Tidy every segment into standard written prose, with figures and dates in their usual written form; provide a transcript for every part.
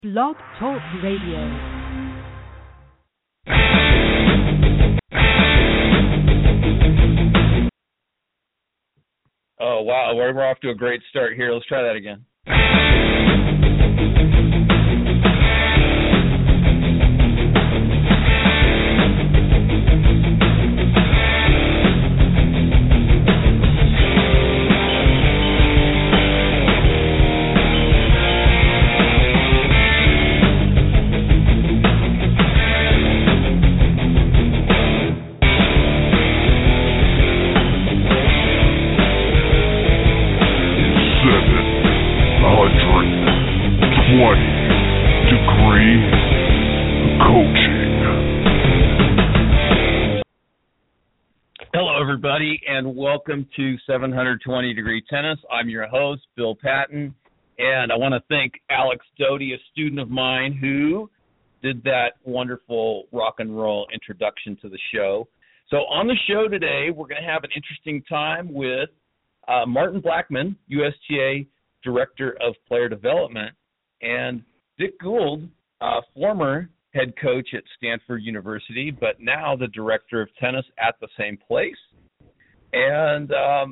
Blog Talk Radio. Oh, wow. We're off to a great start here. Let's try that again. Everybody, and welcome to 720 Degree Tennis. I'm your host, Bill Patton, and I want to thank Alex Doty, a student of mine who did that wonderful rock and roll introduction to the show. So on the show today, we're going to have an interesting time with Martin Blackman, USTA Director of Player Development, and Dick Gould, former head coach at Stanford University, but now the Director of Tennis at the same place. And,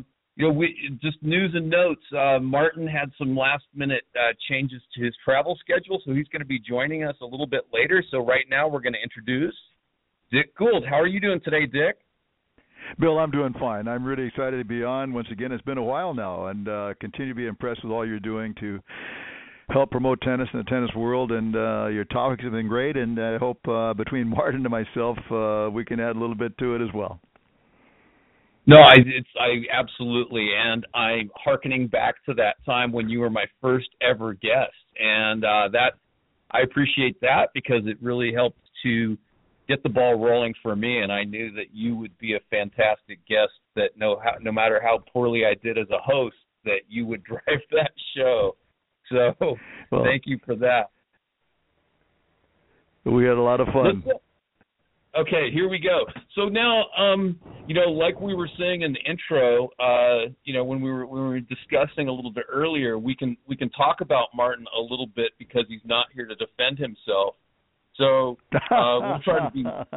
we just news and notes, Martin had some last-minute changes to his travel schedule, so he's going to be joining us a little bit later. So right now we're going to introduce Dick Gould. How are you doing today, Dick? Bill, I'm doing fine. I'm really excited to be on. Once again, it's been a while now, and continue to be impressed with all you're doing to help promote tennis in the tennis world, and your topics have been great, and I hope between Martin and myself we can add a little bit to it as well. No, I absolutely, and I'm hearkening back to that time when you were my first ever guest, and that I appreciate that because it really helped to get the ball rolling for me, and I knew that you would be a fantastic guest. That no matter how poorly I did as a host, that you would drive that show. So thank you for that. We had a lot of fun. Okay, here we go. So now, like we were saying in the intro, when we were discussing a little bit earlier, we can talk about Martin a little bit because he's not here to defend himself. So we'll try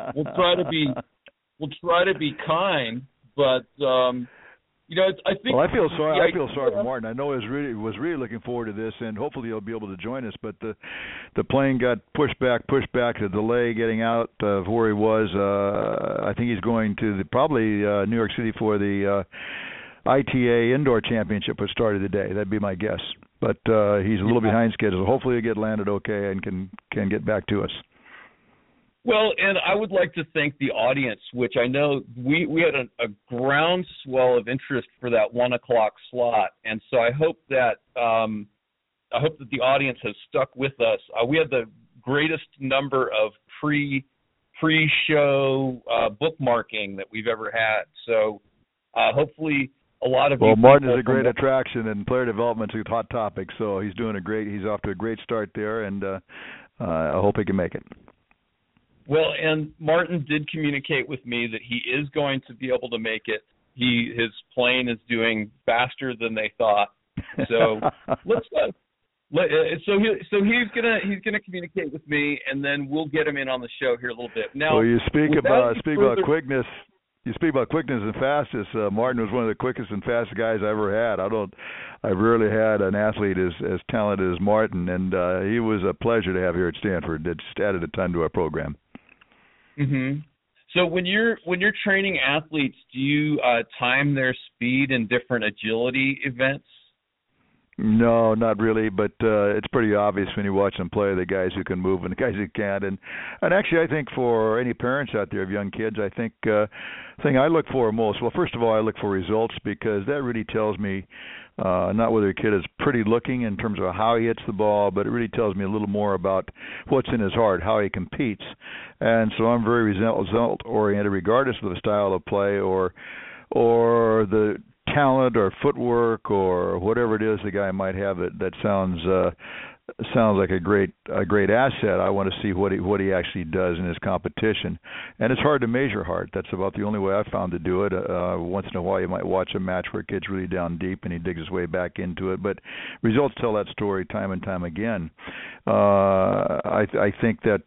to be kind, but I think. Well, I feel sorry. I feel sorry for Martin. I know he was really looking forward to this, and hopefully he'll be able to join us. But the plane got pushed back. The delay getting out of where he was. I think he's going to probably New York City for the ITA Indoor Championship, which started today. That'd be my guess. But he's a little behind schedule. Hopefully he'll get landed okay and can get back to us. Well, and I would like to thank the audience, which I know we had a groundswell of interest for that 1 o'clock slot, and so I hope that the audience has stuck with us. We had the greatest number of pre-show bookmarking that we've ever had, so hopefully a lot of. Well, Martin is a great attraction, and player development's a hot topic, so he's off to a great start there, and I hope he can make it. Well, and Martin did communicate with me that he is going to be able to make it. His plane is doing faster than they thought. So he's gonna communicate with me, and then we'll get him in on the show here a little bit. Now, well, you speak about quickness. You speak about quickness and fastness. Martin was one of the quickest and fastest guys I ever had. I've rarely had an athlete as talented as Martin, and he was a pleasure to have here at Stanford. It just added a ton to our program. Mm-hmm. So when you're training athletes, do you time their speed in different agility events? No, not really, but it's pretty obvious when you watch them play, the guys who can move and the guys who can't. And actually, I think for any parents out there of young kids, I think thing I look for most, well, first of all, I look for results because that really tells me not whether a kid is pretty looking in terms of how he hits the ball, but it really tells me a little more about what's in his heart, how he competes. And so I'm very result-oriented regardless of the style of play or the talent or footwork or whatever it is the guy might have that sounds sounds like a great asset. I want to see what he actually does in his competition, and it's hard to measure heart. That's about the only way I've found to do it. Once in a while, you might watch a match where a kid's really down deep and he digs his way back into it, but results tell that story time and time again. I think that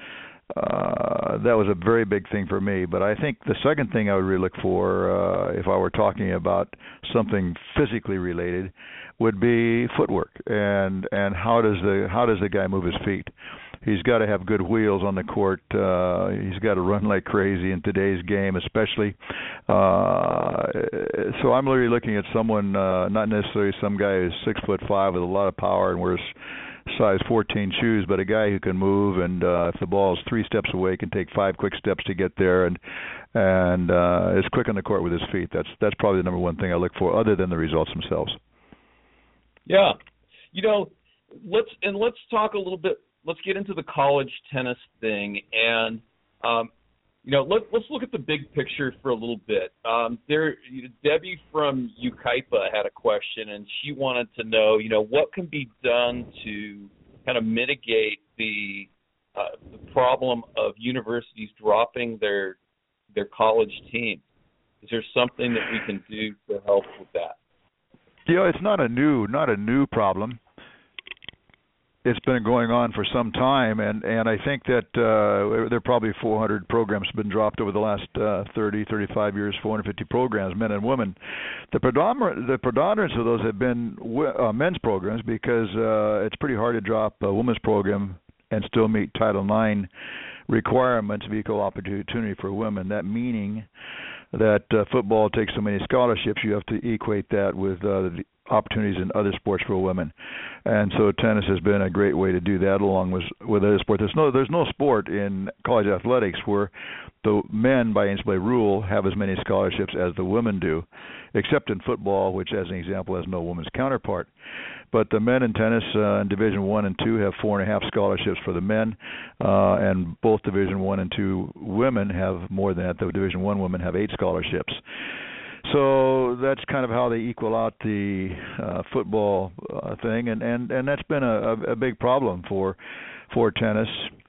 was a very big thing for me. But I think the second thing I would really look for, if I were talking about something physically related, would be footwork and how does the guy move his feet. He's got to have good wheels on the court. He's got to run like crazy in today's game, especially. So I'm really looking at someone, not necessarily some guy who's 6'5" with a lot of power and wears size 14 shoes, but a guy who can move, and if the ball is 3 steps away, can take 5 quick steps to get there, and is quick on the court with his feet. That's probably the number one thing I look for, other than the results themselves. Yeah, let's talk a little bit. Let's get into the college tennis thing, and let's look at the big picture for a little bit. Debbie from Yucaipa had a question, and she wanted to know, what can be done to kind of mitigate the problem of universities dropping their college team. Is there something that we can do to help with that? It's not a new problem. It's been going on for some time, and I think that there are probably 400 programs have been dropped over the last 35 years, 450 programs, men and women. The predominance of those have been men's programs, because it's pretty hard to drop a women's program and still meet Title IX requirements of equal opportunity for women. That meaning that football takes so many scholarships, you have to equate that with the opportunities in other sports for women. And so tennis has been a great way to do that, along with other sports. There's no sport in college athletics where the men, by NCAA rule, have as many scholarships as the women do, except in football, which, as an example, has no women's counterpart. But the men in tennis in Division I and II have 4.5 scholarships for the men, and both Division I and II women have more than that. The Division I women have 8 scholarships. So that's kind of how they equal out the football thing, and that's been a big problem for tennis.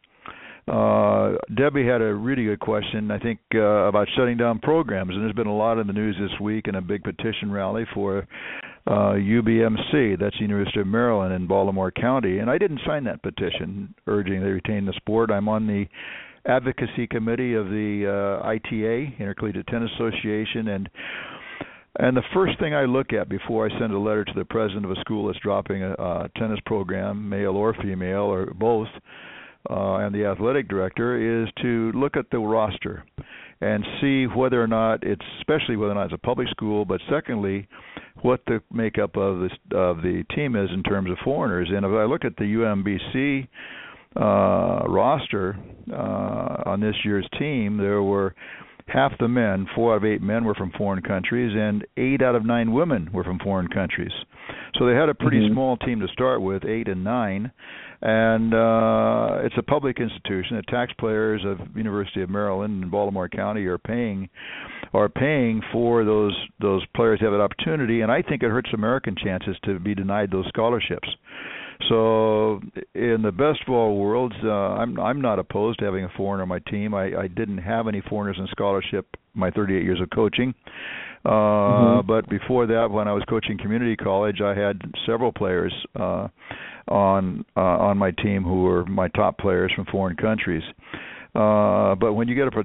Debbie had a really good question, I think, about shutting down programs, and there's been a lot in the news this week, and a big petition rally for UBMC, that's the University of Maryland in Baltimore County, and I didn't sign that petition urging they retain the sport. I'm on the advocacy committee of the ITA, Intercollegiate Tennis Association, and the first thing I look at before I send a letter to the president of a school that's dropping a tennis program, male or female or both, and the athletic director, is to look at the roster and see whether or not it's a public school, but secondly, what the makeup of the team is in terms of foreigners. And if I look at the UMBC roster on this year's team, there were half the men, 4 out of 8 men, were from foreign countries, and 8 out of 9 women were from foreign countries. So they had a pretty small team to start with, 8 and 9, and it's a public institution. The taxpayers of University of Maryland and Baltimore County are paying for those players to have an opportunity, and I think it hurts American chances to be denied those scholarships. So in the best of all worlds, I'm not opposed to having a foreigner on my team. I didn't have any foreigners in scholarship my 38 years of coaching. But before that, when I was coaching community college, I had several players on my team who were my top players from foreign countries. But when you get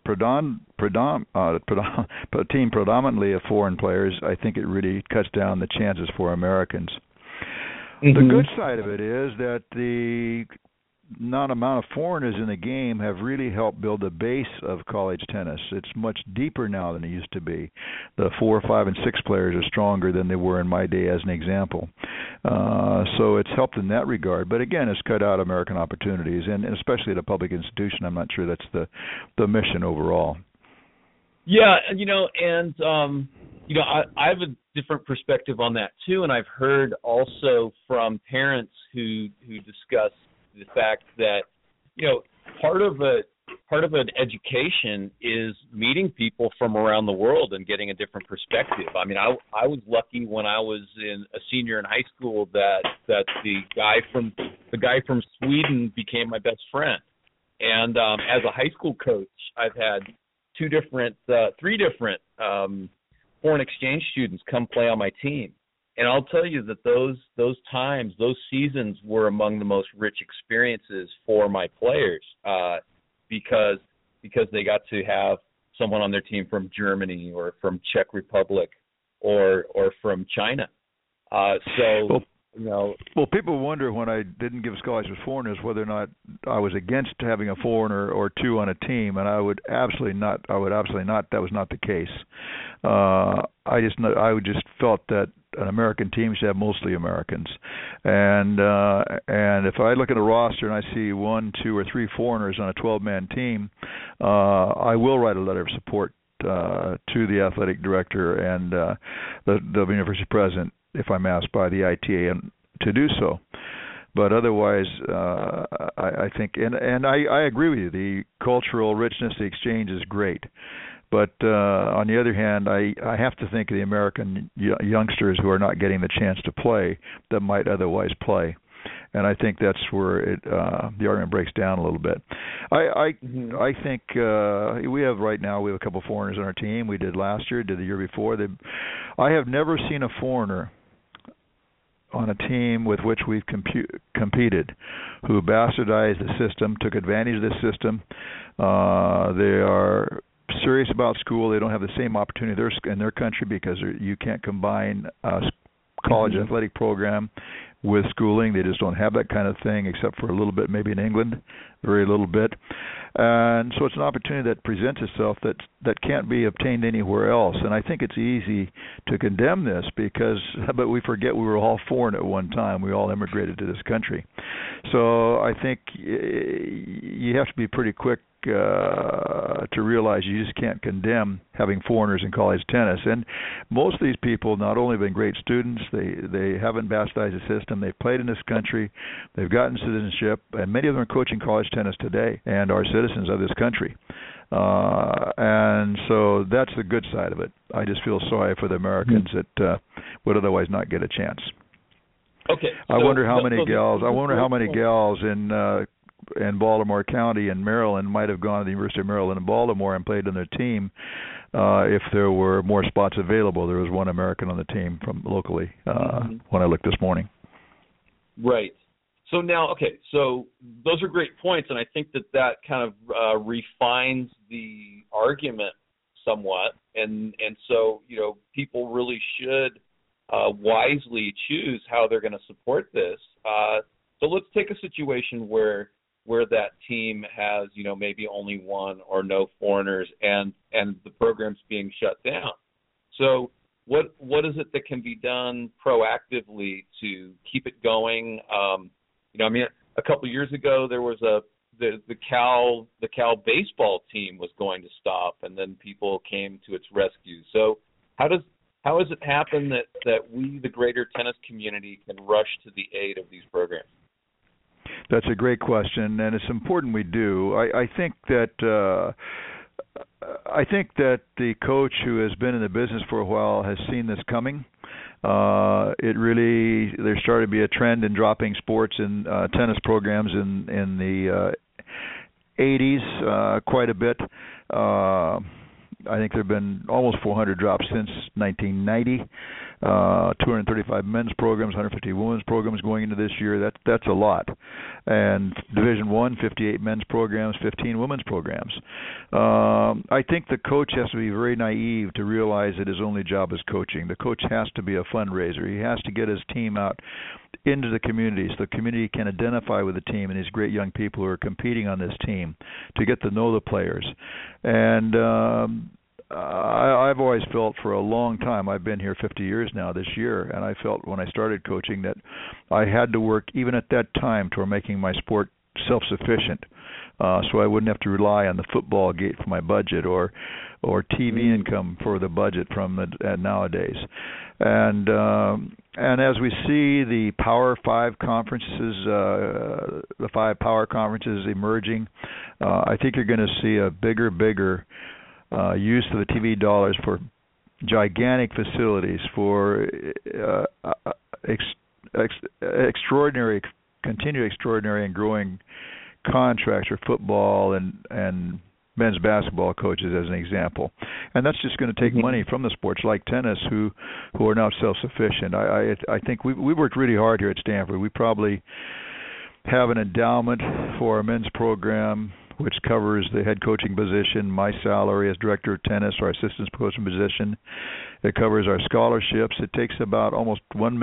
a team predominantly of foreign players, I think it really cuts down the chances for Americans. The good side of it is that the non-amount of foreigners in the game have really helped build the base of college tennis. It's much deeper now than it used to be. The 4, 5, and 6 players are stronger than they were in my day, as an example. So it's helped in that regard. But again, it's cut out American opportunities, and especially at a public institution, I'm not sure that's the mission overall. Yeah, I have a different perspective on that too, and I've heard also from parents who discuss the fact that, part of part of an education is meeting people from around the world and getting a different perspective. I mean, I was lucky when I was a senior in high school that the guy from Sweden became my best friend. And as a high school coach, I've had three different foreign exchange students come play on my team. And I'll tell you that those seasons were among the most rich experiences for my players, because they got to have someone on their team from Germany or from Czech Republic or from China. Well, people wonder when I didn't give scholarships to foreigners whether or not I was against having a foreigner or two on a team, and I would absolutely not. That was not the case. I just felt that an American team should have mostly Americans, and if I look at a roster and I see 1, 2, or 3 foreigners on a 12-man team, I will write a letter of support to the athletic director and the university president if I'm asked by the ITA to do so. But otherwise, I think, and I agree with you, the cultural richness, the exchange is great. But on the other hand, I have to think of the American youngsters who are not getting the chance to play that might otherwise play. And I think that's where the argument breaks down a little bit. I think we have a couple of foreigners on our team. We did last year, did the year before. I have never seen a foreigner on a team with which we've competed who bastardized the system, took advantage of the system. They are serious about school. They don't have the same opportunity in their country because you can't combine a college athletic program with schooling. They just don't have that kind of thing, except for a little bit maybe in England, very little bit. And so it's an opportunity that presents itself that can't be obtained anywhere else. And I think it's easy to condemn this but we forget we were all foreign at one time. We all immigrated to this country. So I think you have to be pretty quick to realize you just can't condemn having foreigners in college tennis. And most of these people not only have been great students, they haven't bastardized the system, they've played in this country, they've gotten citizenship, and many of them are coaching college tennis today and are citizens of this country. And so that's the good side of it. I just feel sorry for the Americans that would otherwise not get a chance. Okay. I wonder how many gals in Baltimore County in Maryland might have gone to the University of Maryland in Baltimore and played on their team if there were more spots available. There was one American on the team from locally when I looked this morning. Right. So now, so those are great points, and I think that kind of refines the argument somewhat, and so, people really should wisely choose how they're going to support this. So let's take a situation where that team has, maybe only one or no foreigners and the program's being shut down. So what is it that can be done proactively to keep it going? A couple of years ago there was the Cal baseball team was going to stop, and then people came to its rescue. So how has it happened that we, the greater tennis community, can rush to the aid of these programs? That's a great question, and it's important we do. I think that the coach who has been in the business for a while has seen this coming. There started to be a trend in dropping sports in tennis programs in the 80s quite a bit. I think there have been almost 400 drops since 1990. 235 men's programs, 150 women's programs going into this year. That's a lot. And Division I, 58 men's programs, 15 women's programs. I think the coach has to be very naive to realize that his only job is coaching. The coach has to be a fundraiser. He has to get his team out into the community so the community can identify with the team and these great young people who are competing on this team to get to know the players. And I've always felt for a long time, I've been here 50 years now this year, and I felt when I started coaching that I had to work even at that time toward making my sport self-sufficient. so I wouldn't have to rely on the football gate for my budget or TV income for the budget from nowadays. And as we see the Power 5 conferences, the 5 power conferences emerging, I think you're going to see a bigger use of the TV dollars for gigantic facilities, for continued extraordinary and growing contracts for football and men's basketball coaches, as an example. And that's just going to take money from the sports like tennis, who are now self-sufficient. I think we worked really hard here at Stanford. We probably have an endowment for our men's program which covers the head coaching position, my salary as director of tennis, our assistant coaching position. It covers our scholarships. It takes about almost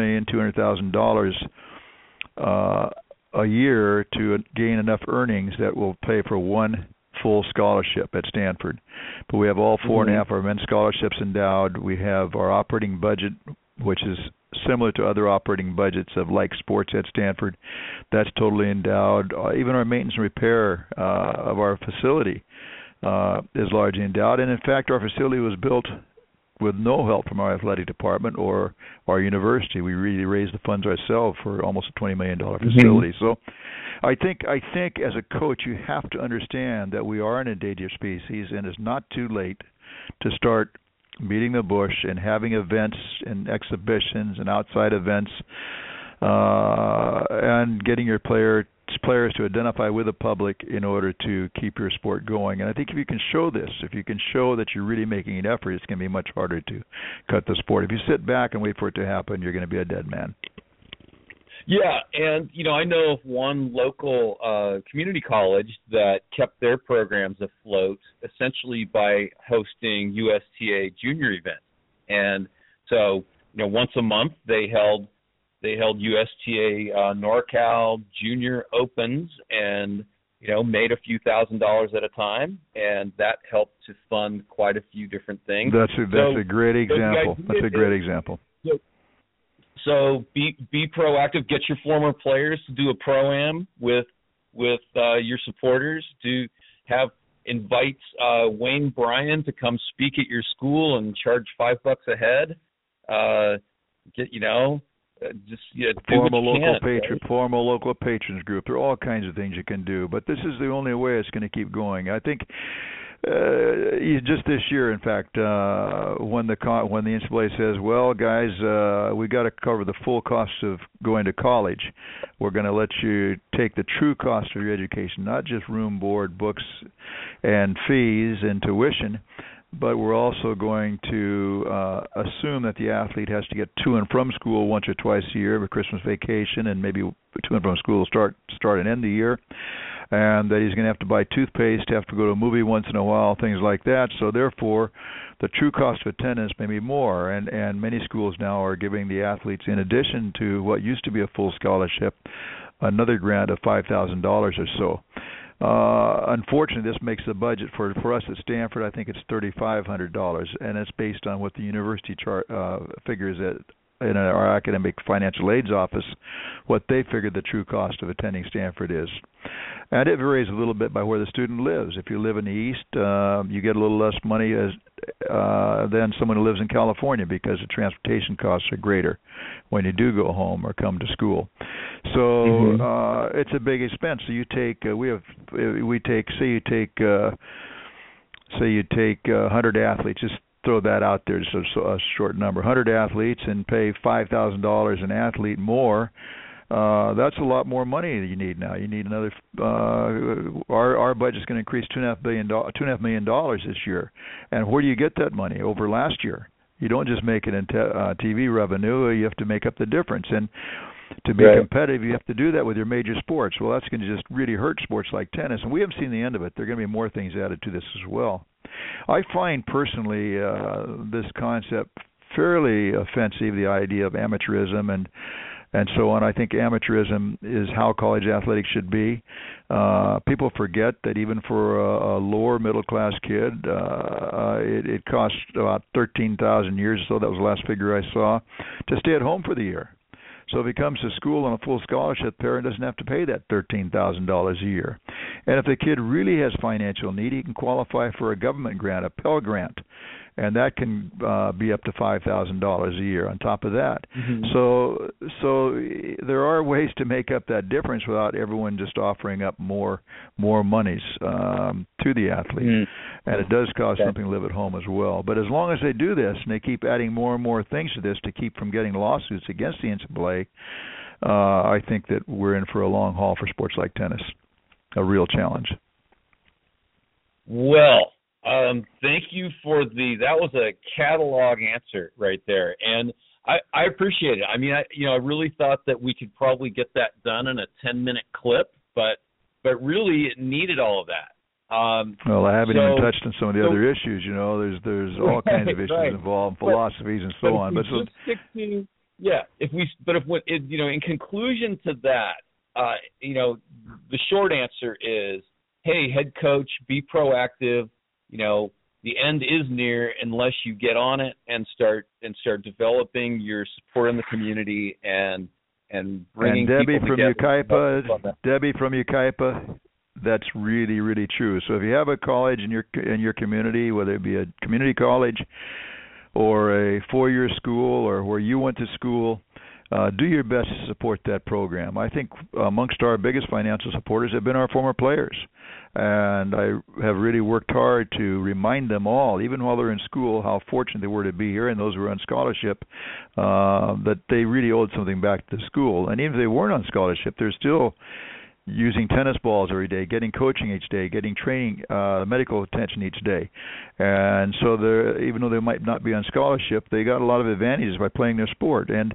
$1,200,000 a year to gain enough earnings that will pay for one full scholarship at Stanford. But we have all 4.5 of our men's scholarships endowed. We have our operating budget, which is similar to other operating budgets of like sports at Stanford. That's totally endowed. Even our maintenance and repair of our facility is largely endowed. And in fact, our facility was built with no help from our athletic department or our university. We really raised the funds ourselves for almost a $20 million facility. So I think as a coach, you have to understand that we are an endangered species, and it's not too late to start beating the bush and having events and exhibitions and outside events and getting your players to identify with the public in order to keep your sport going. And I think if you can show this, if you can show that you're really making an effort, it's going to be much harder to cut the sport. If you sit back and wait for it to happen, you're going to be a dead man. Yeah, and I know of one local community college that kept their programs afloat essentially by hosting USTA junior events. And so, once a month they held USTA NorCal Junior Opens and made a few $1,000s at a time, and that helped to fund quite a few different things. That's a great example. That's a great example. So be proactive. Get your former players to do a pro-am with your supporters. Invite Wayne Bryan to come speak at your school and charge $5 a head. Form a local patrons group. There are all kinds of things you can do, but this is the only way it's going to keep going. I think just this year, in fact, when the NCAA says, "Well, guys, we got to cover the full cost of going to college. We're going to let you take the true cost of your education, not just room, board, books, and fees and tuition." But we're also going to assume that the athlete has to get to and from school once or twice a year, with Christmas vacation, and maybe to and from school start and end the year, and that he's going to have to buy toothpaste, have to go to a movie once in a while, things like that. So therefore, the true cost of attendance may be more, and many schools now are giving the athletes, in addition to what used to be a full scholarship, another grant of $5,000 or so. Unfortunately, this makes the budget for us at Stanford, I think it's $3,500, and it's based on what the university figures in our academic financial aids office, what they figured the true cost of attending Stanford is. And it varies a little bit by where the student lives. If you live in the East, you get a little less money than someone who lives in California, because the transportation costs are greater when you do go home or come to school. So it's a big expense. So you take say you take 100 athletes, just throw that out there, just a short number, 100 athletes, and pay $5,000 an athlete more. That's a lot more money that you need now. You need another. Our budget's going to increase $2.5 million this year. And where do you get that money? Over last year. You don't just make it in TV revenue. You have to make up the difference. And to be competitive, you have to do that with your major sports. Well, that's going to just really hurt sports like tennis. And we haven't seen the end of it. There are going to be more things added to this as well. I find personally this concept fairly offensive, the idea of amateurism and so on. I think amateurism is how college athletics should be. People forget that even for a lower middle class kid, it costs about $13,000 a year or so. That was the last figure I saw, to stay at home for the year. So if he comes to school on a full scholarship, the parent doesn't have to pay that $13,000 a year. And if the kid really has financial need, he can qualify for a government grant, a Pell Grant, and that can be up to $5,000 a year on top of that. Mm-hmm. So there are ways to make up that difference without everyone just offering up more monies to the athlete. Mm-hmm. And it does cost something to live at home as well. But as long as they do this and they keep adding more and more things to this to keep from getting lawsuits against the NCAA, I think that we're in for a long haul for sports like tennis, a real challenge. Well, thank you for that was a catalog answer right there. And I appreciate it. I mean, I really thought that we could probably get that done in a 10-minute clip, but really it needed all of that. Well, I haven't even touched on some of the other issues. There's all kinds of issues involved, philosophies and so on. But just stick to in conclusion to that, the short answer is, hey, head coach, be proactive. The end is near unless you get on it and start developing your support in the community and bringing Debbie people together. Debbie from Yucaipa, that's really, really true. So if you have a college in your community, whether it be a community college or a four-year school or where you went to school, do your best to support that program. I think amongst our biggest financial supporters have been our former players. And I have really worked hard to remind them all, even while they're in school, how fortunate they were to be here, and those who were on scholarship, that they really owed something back to the school. And even if they weren't on scholarship, they're still using tennis balls every day, getting coaching each day, getting training, medical attention each day. And so even though they might not be on scholarship, they got a lot of advantages by playing their sport. And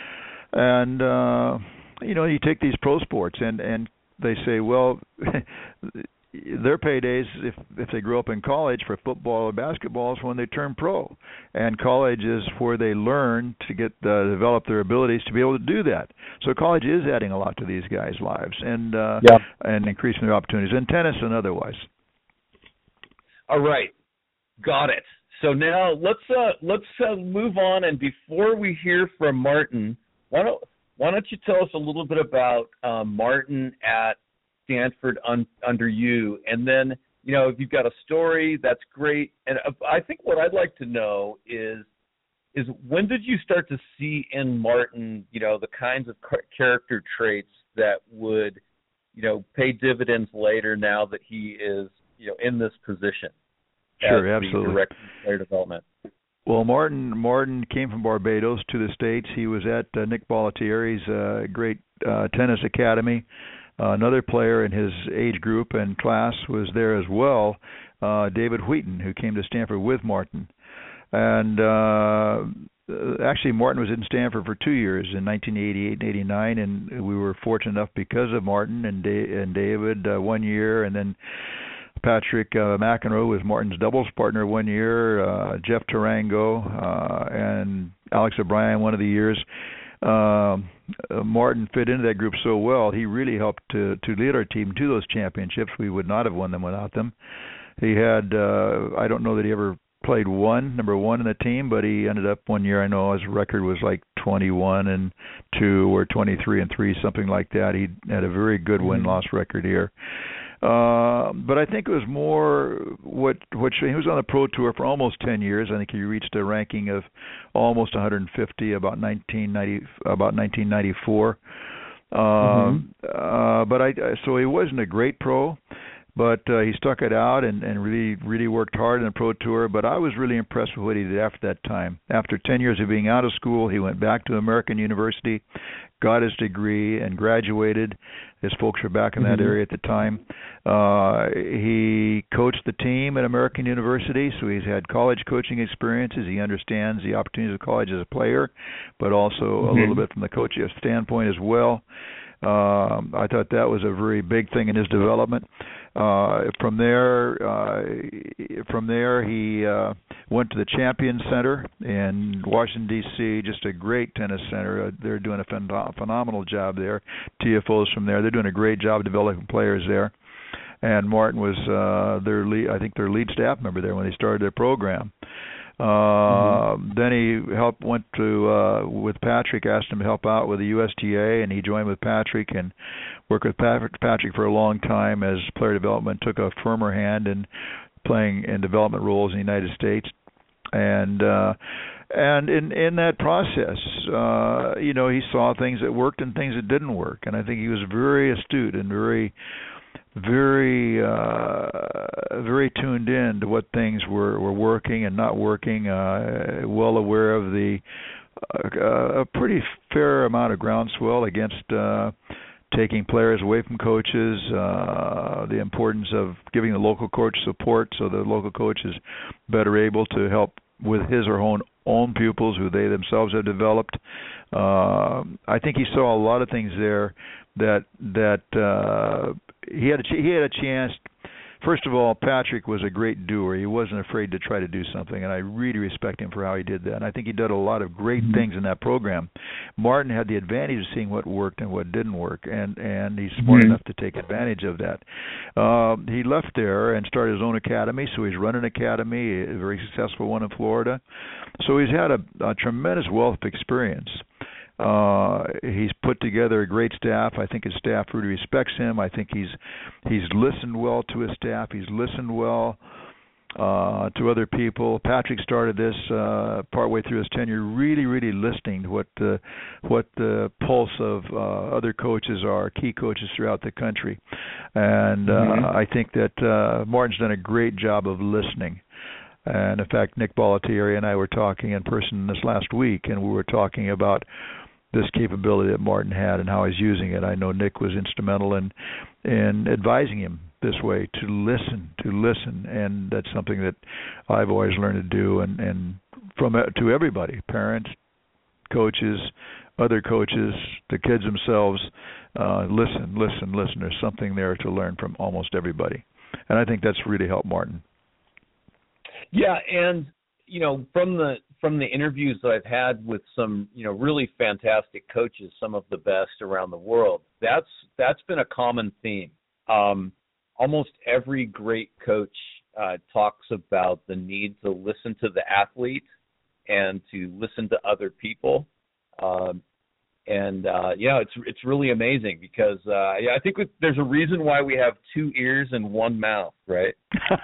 you take these pro sports and they say, well, their paydays, if they grow up in college for football or basketball, is when they turn pro. And college is where they learn to develop their abilities to be able to do that. So college is adding a lot to these guys' lives and increasing their opportunities in tennis and otherwise. All right, got it. So now let's move on. And before we hear from Martin, why don't you tell us a little bit about Martin at Stanford under you, and then if you've got a story, that's great. And I think what I'd like to know is when did you start to see in Martin, the kinds of character traits that would, pay dividends later now that he is, in this position? Sure, absolutely. The director of player development. Well, Martin came from Barbados to the States. He was at Nick Bollettieri's great tennis academy. Another player in his age group and class was there as well, David Wheaton, who came to Stanford with Martin. And actually, Martin was in Stanford for 2 years, in 1988 and 89, and we were fortunate enough because of Martin and David 1 year, and then Patrick McEnroe was Martin's doubles partner 1 year, Jeff Tarango, and Alex O'Brien one of the years. Martin fit into that group so well. He really helped to lead our team to those championships. We would not have won them without them. He had, I don't know that he ever played number one in the team, but he ended up 1 year, I know his record was like 21-2 or 23-3, something like that. He had a very good win-loss record here. But I think it was more what he was on the pro tour for almost 10 years. I think he reached a ranking of almost 150 about 1994. So he wasn't a great pro, but he stuck it out and really worked hard in the pro tour. But I was really impressed with what he did after that time. After 10 years of being out of school, he went back to American University, got his degree, and graduated. His folks were back in that area at the time. He coached the team at American University, so he's had college coaching experiences. He understands the opportunities of college as a player, but also a little bit from the coaching standpoint as well. I thought that was a very big thing in his development. From there, he went to the Champion Center in Washington, D.C., just a great tennis center. They're doing a phenomenal job there. TFO's from there. They're doing a great job developing players there. And Martin was their lead staff member there when they started their program. Then he went to with Patrick, asked him to help out with the USTA, and he joined with Patrick and worked with Patrick for a long time as player development, took a firmer hand in playing in development roles in the United States. And in that process, he saw things that worked and things that didn't work. And I think he was very astute and very tuned in to what things were working and not working. Well aware of a pretty fair amount of groundswell against taking players away from coaches, the importance of giving the local coach support so the local coach is better able to help with his or her own pupils who they themselves have developed. I think he saw a lot of things there that he had a chance. First of all, Patrick was a great doer. He wasn't afraid to try to do something, and I really respect him for how he did that. And I think he did a lot of great things in that program. Martin had the advantage of seeing what worked and what didn't work, and he's smart enough to take advantage of that. He left there and started his own academy, so he's run an academy, a very successful one in Florida. So he's had a tremendous wealth of experience. He's put together a great staff. I think his staff really respects him. I think he's listened well to his staff. He's listened well to other people. Patrick started this partway through his tenure, really listening to what the pulse of other coaches are, key coaches throughout the country. And I think that Martin's done a great job of listening. And in fact, Nick Bollettieri and I were talking in person this last week, and we were talking about this capability that Martin had and how he's using it. I know Nick was instrumental in advising him this way, to listen, and that's something that I've always learned to do, and to everybody, parents, coaches, other coaches, the kids themselves, listen. There's something there to learn from almost everybody, and I think that's really helped Martin. Yeah, and from the interviews that I've had with some really fantastic coaches, some of the best around the world, that's been a common theme. Almost every great coach talks about the need to listen to the athlete and to listen to other people. It's really amazing because I think there's a reason why we have 2 ears and 1 mouth, right?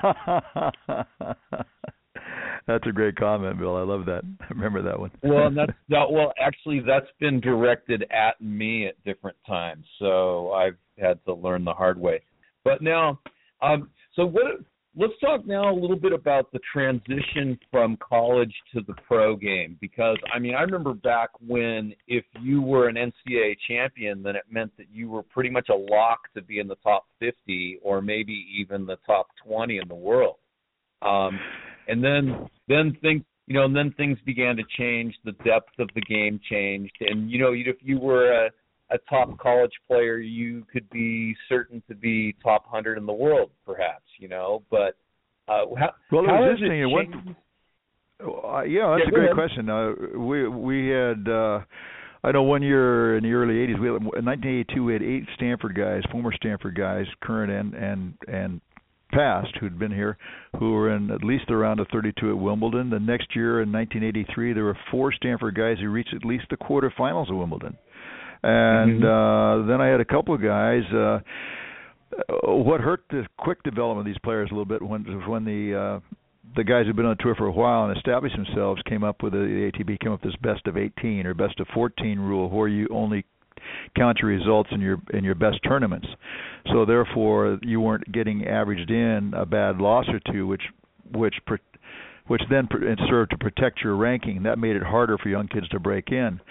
That's a great comment, Bill. I love that. I remember that one. Actually, that's been directed at me at different times, so I've had to learn the hard way. But now, let's talk now a little bit about the transition from college to the pro game, because I remember back when if you were an NCAA champion, then it meant that you were pretty much a lock to be in the top 50 or maybe even the top 20 in the world. And then things began to change. The depth of the game changed, and if you were a top college player, you could be certain to be top 100 in the world, perhaps. But how has it changed? That's a great question. We had. I know one year in the early 80s, in 1982, we had 8 Stanford guys, former Stanford guys, current and past, who'd been here, who were in at least the round of 32 at Wimbledon. The next year, in 1983, there were 4 Stanford guys who reached at least the quarterfinals of Wimbledon. And then I had a couple of guys. What hurt the quick development of these players a little bit was when the guys who've been on tour for a while and established themselves came up with the ATP came up with this best of 18 or best of 14 rule, where you only count your results in your best tournaments. So therefore, you weren't getting averaged in a bad loss or two, which then served to protect your ranking. That made it harder for young kids to break in.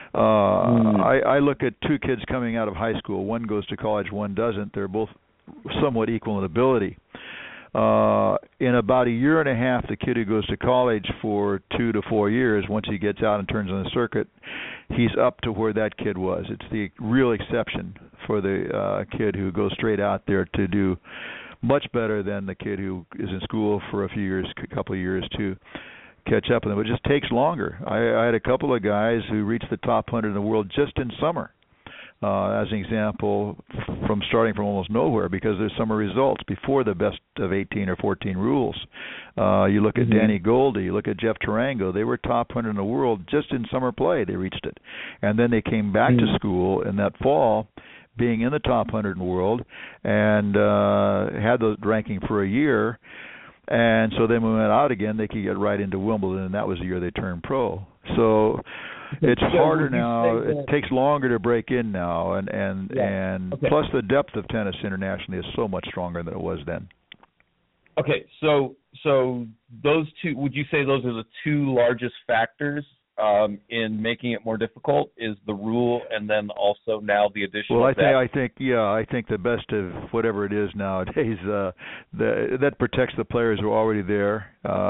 I look at 2 kids coming out of high school. One goes to college, one doesn't. They're both somewhat equal in ability. In about a year and a half, the kid who goes to college for 2 to 4 years, once he gets out and turns on the circuit, he's up to where that kid was. It's the real exception for the kid who goes straight out there to do much better than the kid who is in school for a couple of years to catch up with them. It just takes longer. I had a couple of guys who reached the top 100 in the world just in summer. as an example, from starting from almost nowhere, because there's summer results before the best of 18 or 14 rules. You look at Danny Goldie, you look at Jeff Tarango. They were top 100 in the world just in summer play. They reached it. And then they came back to school in that fall, being in the top 100 in the world, and had the ranking for a year. And so then when we went out again, they could get right into Wimbledon, and that was the year they turned pro. So it's harder now. It takes longer to break in now, and plus the depth of tennis internationally is so much stronger than it was then. Okay, so those two, would you say those are the two largest factors in making it more difficult? Is the rule, and then also now the additional? Well, I think the best of whatever it is nowadays that protects the players who are already there,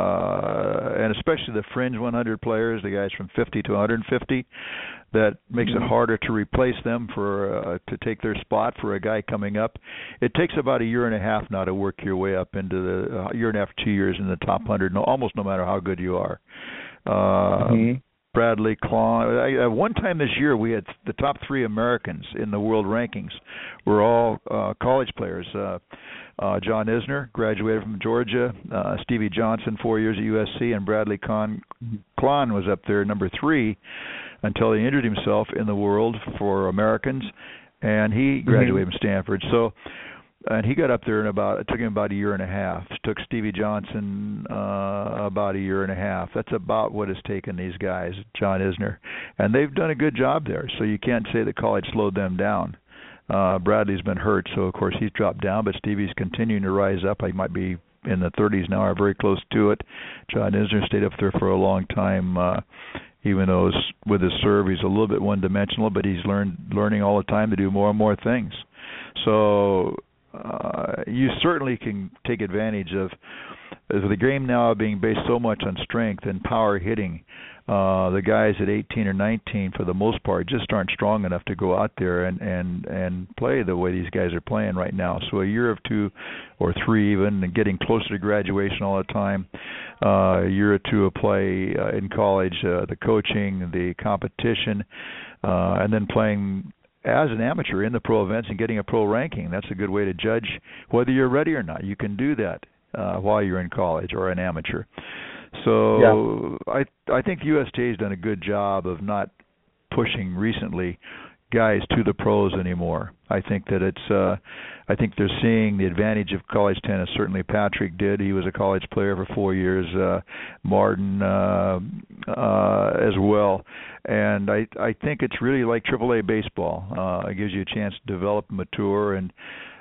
and especially the fringe 100 players, the guys from 50 to 150. That makes it harder to replace them to take their spot for a guy coming up. It takes about a year and a half now to work your way up into the year and a half, 2 years in the top 100, almost no matter how good you are. Bradley Klahn. At one time this year, we had the top 3 Americans in the world rankings were all college players. John Isner graduated from Georgia. Stevie Johnson, 4 years at USC, and Bradley Klahn was up there, number 3, until he injured himself in the world for Americans, and he graduated from Stanford. So, and he got up there it took him about a year and a half. It took Stevie Johnson about a year and a half. That's about what it's taken these guys, John Isner. And they've done a good job there, so you can't say that college slowed them down. Bradley's been hurt, so of course he's dropped down, but Stevie's continuing to rise up. He might be in the 30s now, or very close to it. John Isner stayed up there for a long time, even though with his serve he's a little bit one-dimensional, but he's learning all the time to do more and more things. So you certainly can take advantage of the game now being based so much on strength and power hitting. The guys at 18 or 19, for the most part, just aren't strong enough to go out there and play the way these guys are playing right now. So a year of 2 or 3 even, and getting closer to graduation all the time, a year or 2 of play in college, the coaching, the competition, and then playing as an amateur in the pro events and getting a pro ranking. That's a good way to judge whether you're ready or not. You can do that while you're in college or an amateur. So I think the USTA has done a good job of not pushing recently guys to the pros anymore. I think that I think they're seeing the advantage of college tennis. Certainly Patrick did. He was a college player for 4 years. Martin as well. And I think it's really like AAA baseball. It gives you a chance to develop, mature, and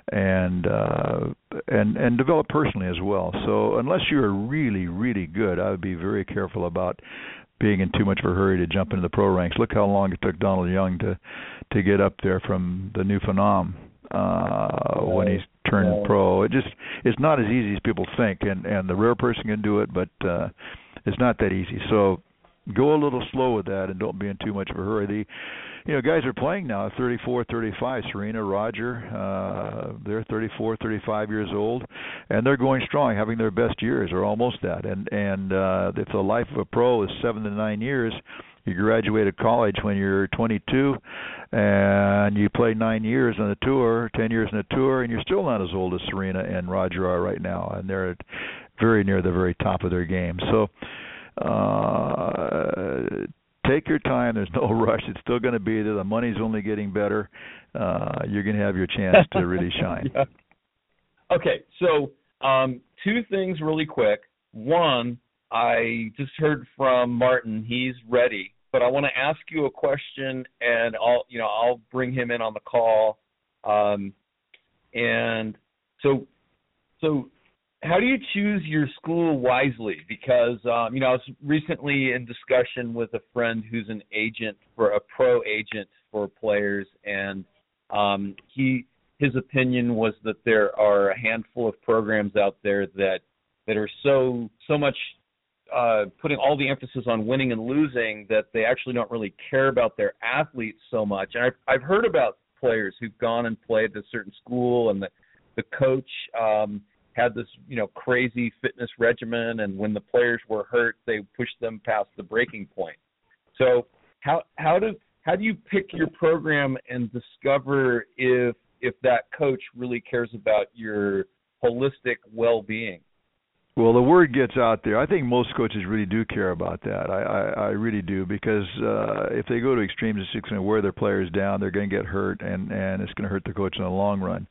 develop personally as well. So unless you're really, really good, I would be very careful about being in too much of a hurry to jump into the pro ranks. Look how long it took Donald Young to get up there from the new Phenom when he's turned pro. It's not as easy as people think, and the rare person can do it, but it's not that easy. So go a little slow with that and don't be in too much of a hurry. Guys are playing now, 34, 35. Serena, Roger, they're 34, 35 years old, and they're going strong, having their best years, or almost that. And if the life of a pro is 7 to 9 years, you graduated college when you're 22, and you play 9 years on the tour, 10 years on the tour, and you're still not as old as Serena and Roger are right now, and they're very near the very top of their game. So take your time. There's no rush. It's still going to be there. The money's only getting better. You're going to have your chance to really shine. Yeah. Okay, so 2 things really quick. One, I just heard from Martin. He's ready, but I want to ask you a question, and I'll bring him in on the call. And so how do you choose your school wisely? Because I was recently in discussion with a friend who's a pro agent for players, and his opinion was that there are a handful of programs out there that are so much putting all the emphasis on winning and losing that they actually don't really care about their athletes so much. And I've heard about players who've gone and played at a certain school, and the coach had this crazy fitness regimen, and when the players were hurt, they pushed them past the breaking point. So how how do you pick your program and discover if that coach really cares about your holistic well-being? Well, the word gets out there. I think most coaches really do care about that. I really do, because if they go to extremes, it's going to wear their players down. They're going to get hurt, and it's going to hurt the coach in the long run.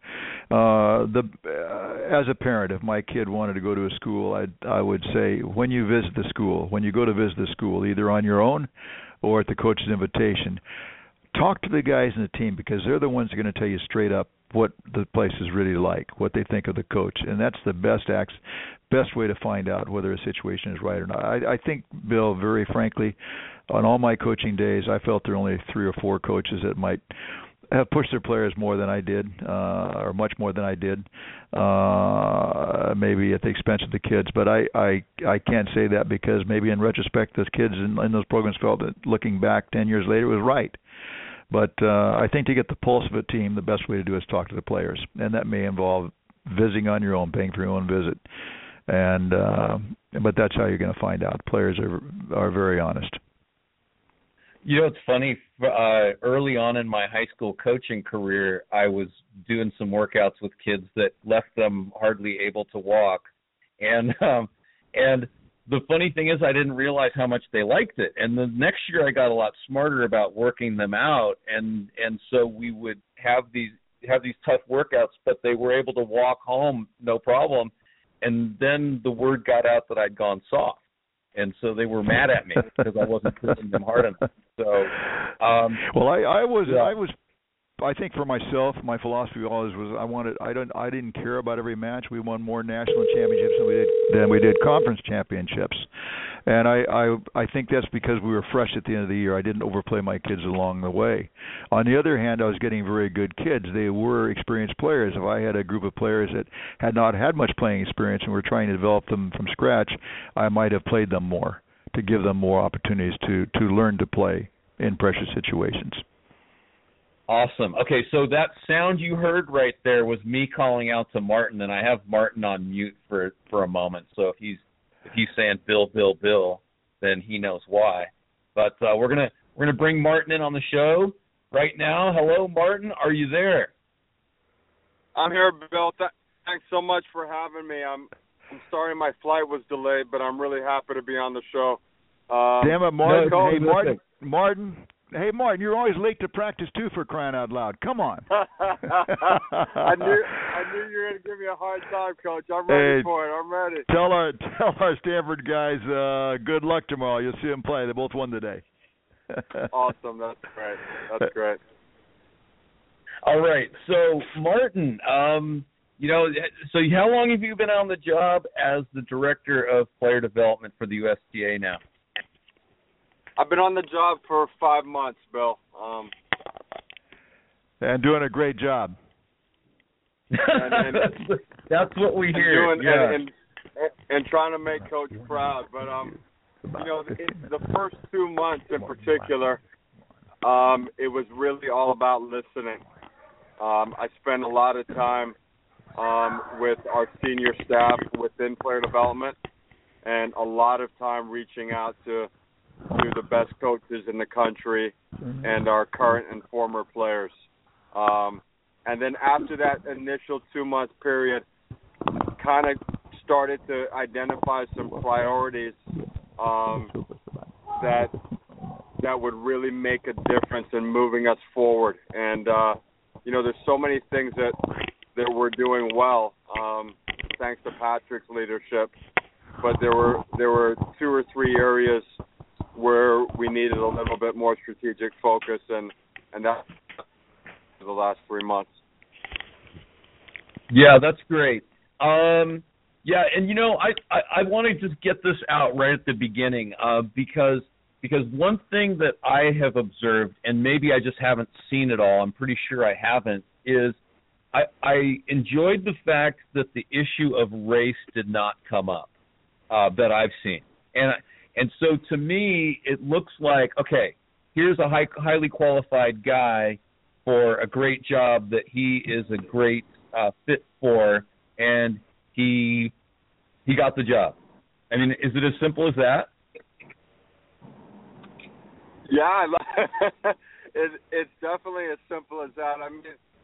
As a parent, if my kid wanted to go to a school, I would say, when you visit the school, when you go to visit the school, either on your own or at the coach's invitation, talk to the guys in the team, because they're the ones that are going to tell you straight up what the place is really like, what they think of the coach, and that's the best way to find out whether a situation is right or not. I think, Bill, very frankly, on all my coaching days, I felt there were only 3 or 4 coaches that might have pushed their players more than I did, or much more than I did, maybe at the expense of the kids. But I can't say that, because maybe in retrospect, those kids in those programs felt that looking back 10 years later was right. But I think to get the pulse of a team, the best way to do it is talk to the players, and that may involve visiting on your own, paying for your own visit. And but that's how you're going to find out. Players are very honest. You know, it's funny. Early on in my high school coaching career, I was doing some workouts with kids that left them hardly able to walk, and the funny thing is, I didn't realize how much they liked it. And the next year, I got a lot smarter about working them out, and so we would have these tough workouts, but they were able to walk home no problem. And then the word got out that I'd gone soft, and so they were mad at me because I wasn't pushing them hard enough. So, well, I was. I think for myself, my philosophy always was I didn't care about every match. We won more national championships than we did conference championships, and I think that's because we were fresh at the end of the year. I didn't overplay my kids along the way. On the other hand, I was getting very good kids. They were experienced players. If I had a group of players that had not had much playing experience and were trying to develop them from scratch, I might have played them more to give them more opportunities to learn to play in pressure situations. Awesome. Okay, so that sound you heard right there was me calling out to Martin, and I have Martin on mute for a moment. So if he's saying Bill, Bill, Bill, then he knows why. But we're gonna bring Martin in on the show right now. Hello, Martin. Are you there? I'm here, Bill. Thanks so much for having me. I'm sorry my flight was delayed, but I'm really happy to be on the show. Damn it, Martin. No, hey, Martin. Hey, Martin, you're always late to practice, too, for crying out loud. Come on. I knew you were going to give me a hard time, Coach. I'm ready for it. I'm ready. Tell our Stanford guys good luck tomorrow. You'll see them play. They both won today. Awesome. That's great. That's great. All right. So, Martin, so how long have you been on the job as the Director of Player Development for the USTA now? I've been on the job for 5 months, Bill. And doing a great job. And that's what we hear. And trying to make Coach proud. But, the first 2 months in particular, it was really all about listening. I spent a lot of time with our senior staff within player development, and a lot of time reaching out to the best coaches in the country and our current and former players. And then after that initial 2-month period, kind of started to identify some priorities that would really make a difference in moving us forward. And, there's so many things that we're doing well, thanks to Patrick's leadership. But there were 2 or 3 areas where we needed a little bit more strategic focus, and that the last 3 months. Yeah, that's great. I want to just get this out right at the beginning, because one thing that I have observed, and maybe I just haven't seen it all, I'm pretty sure I haven't, is I enjoyed the fact that the issue of race did not come up that I've seen. And so to me, it looks like, okay, here's a highly qualified guy for a great job that he is a great fit for, and he got the job. I mean, is it as simple as that? Yeah, It's definitely as simple as that. I mean,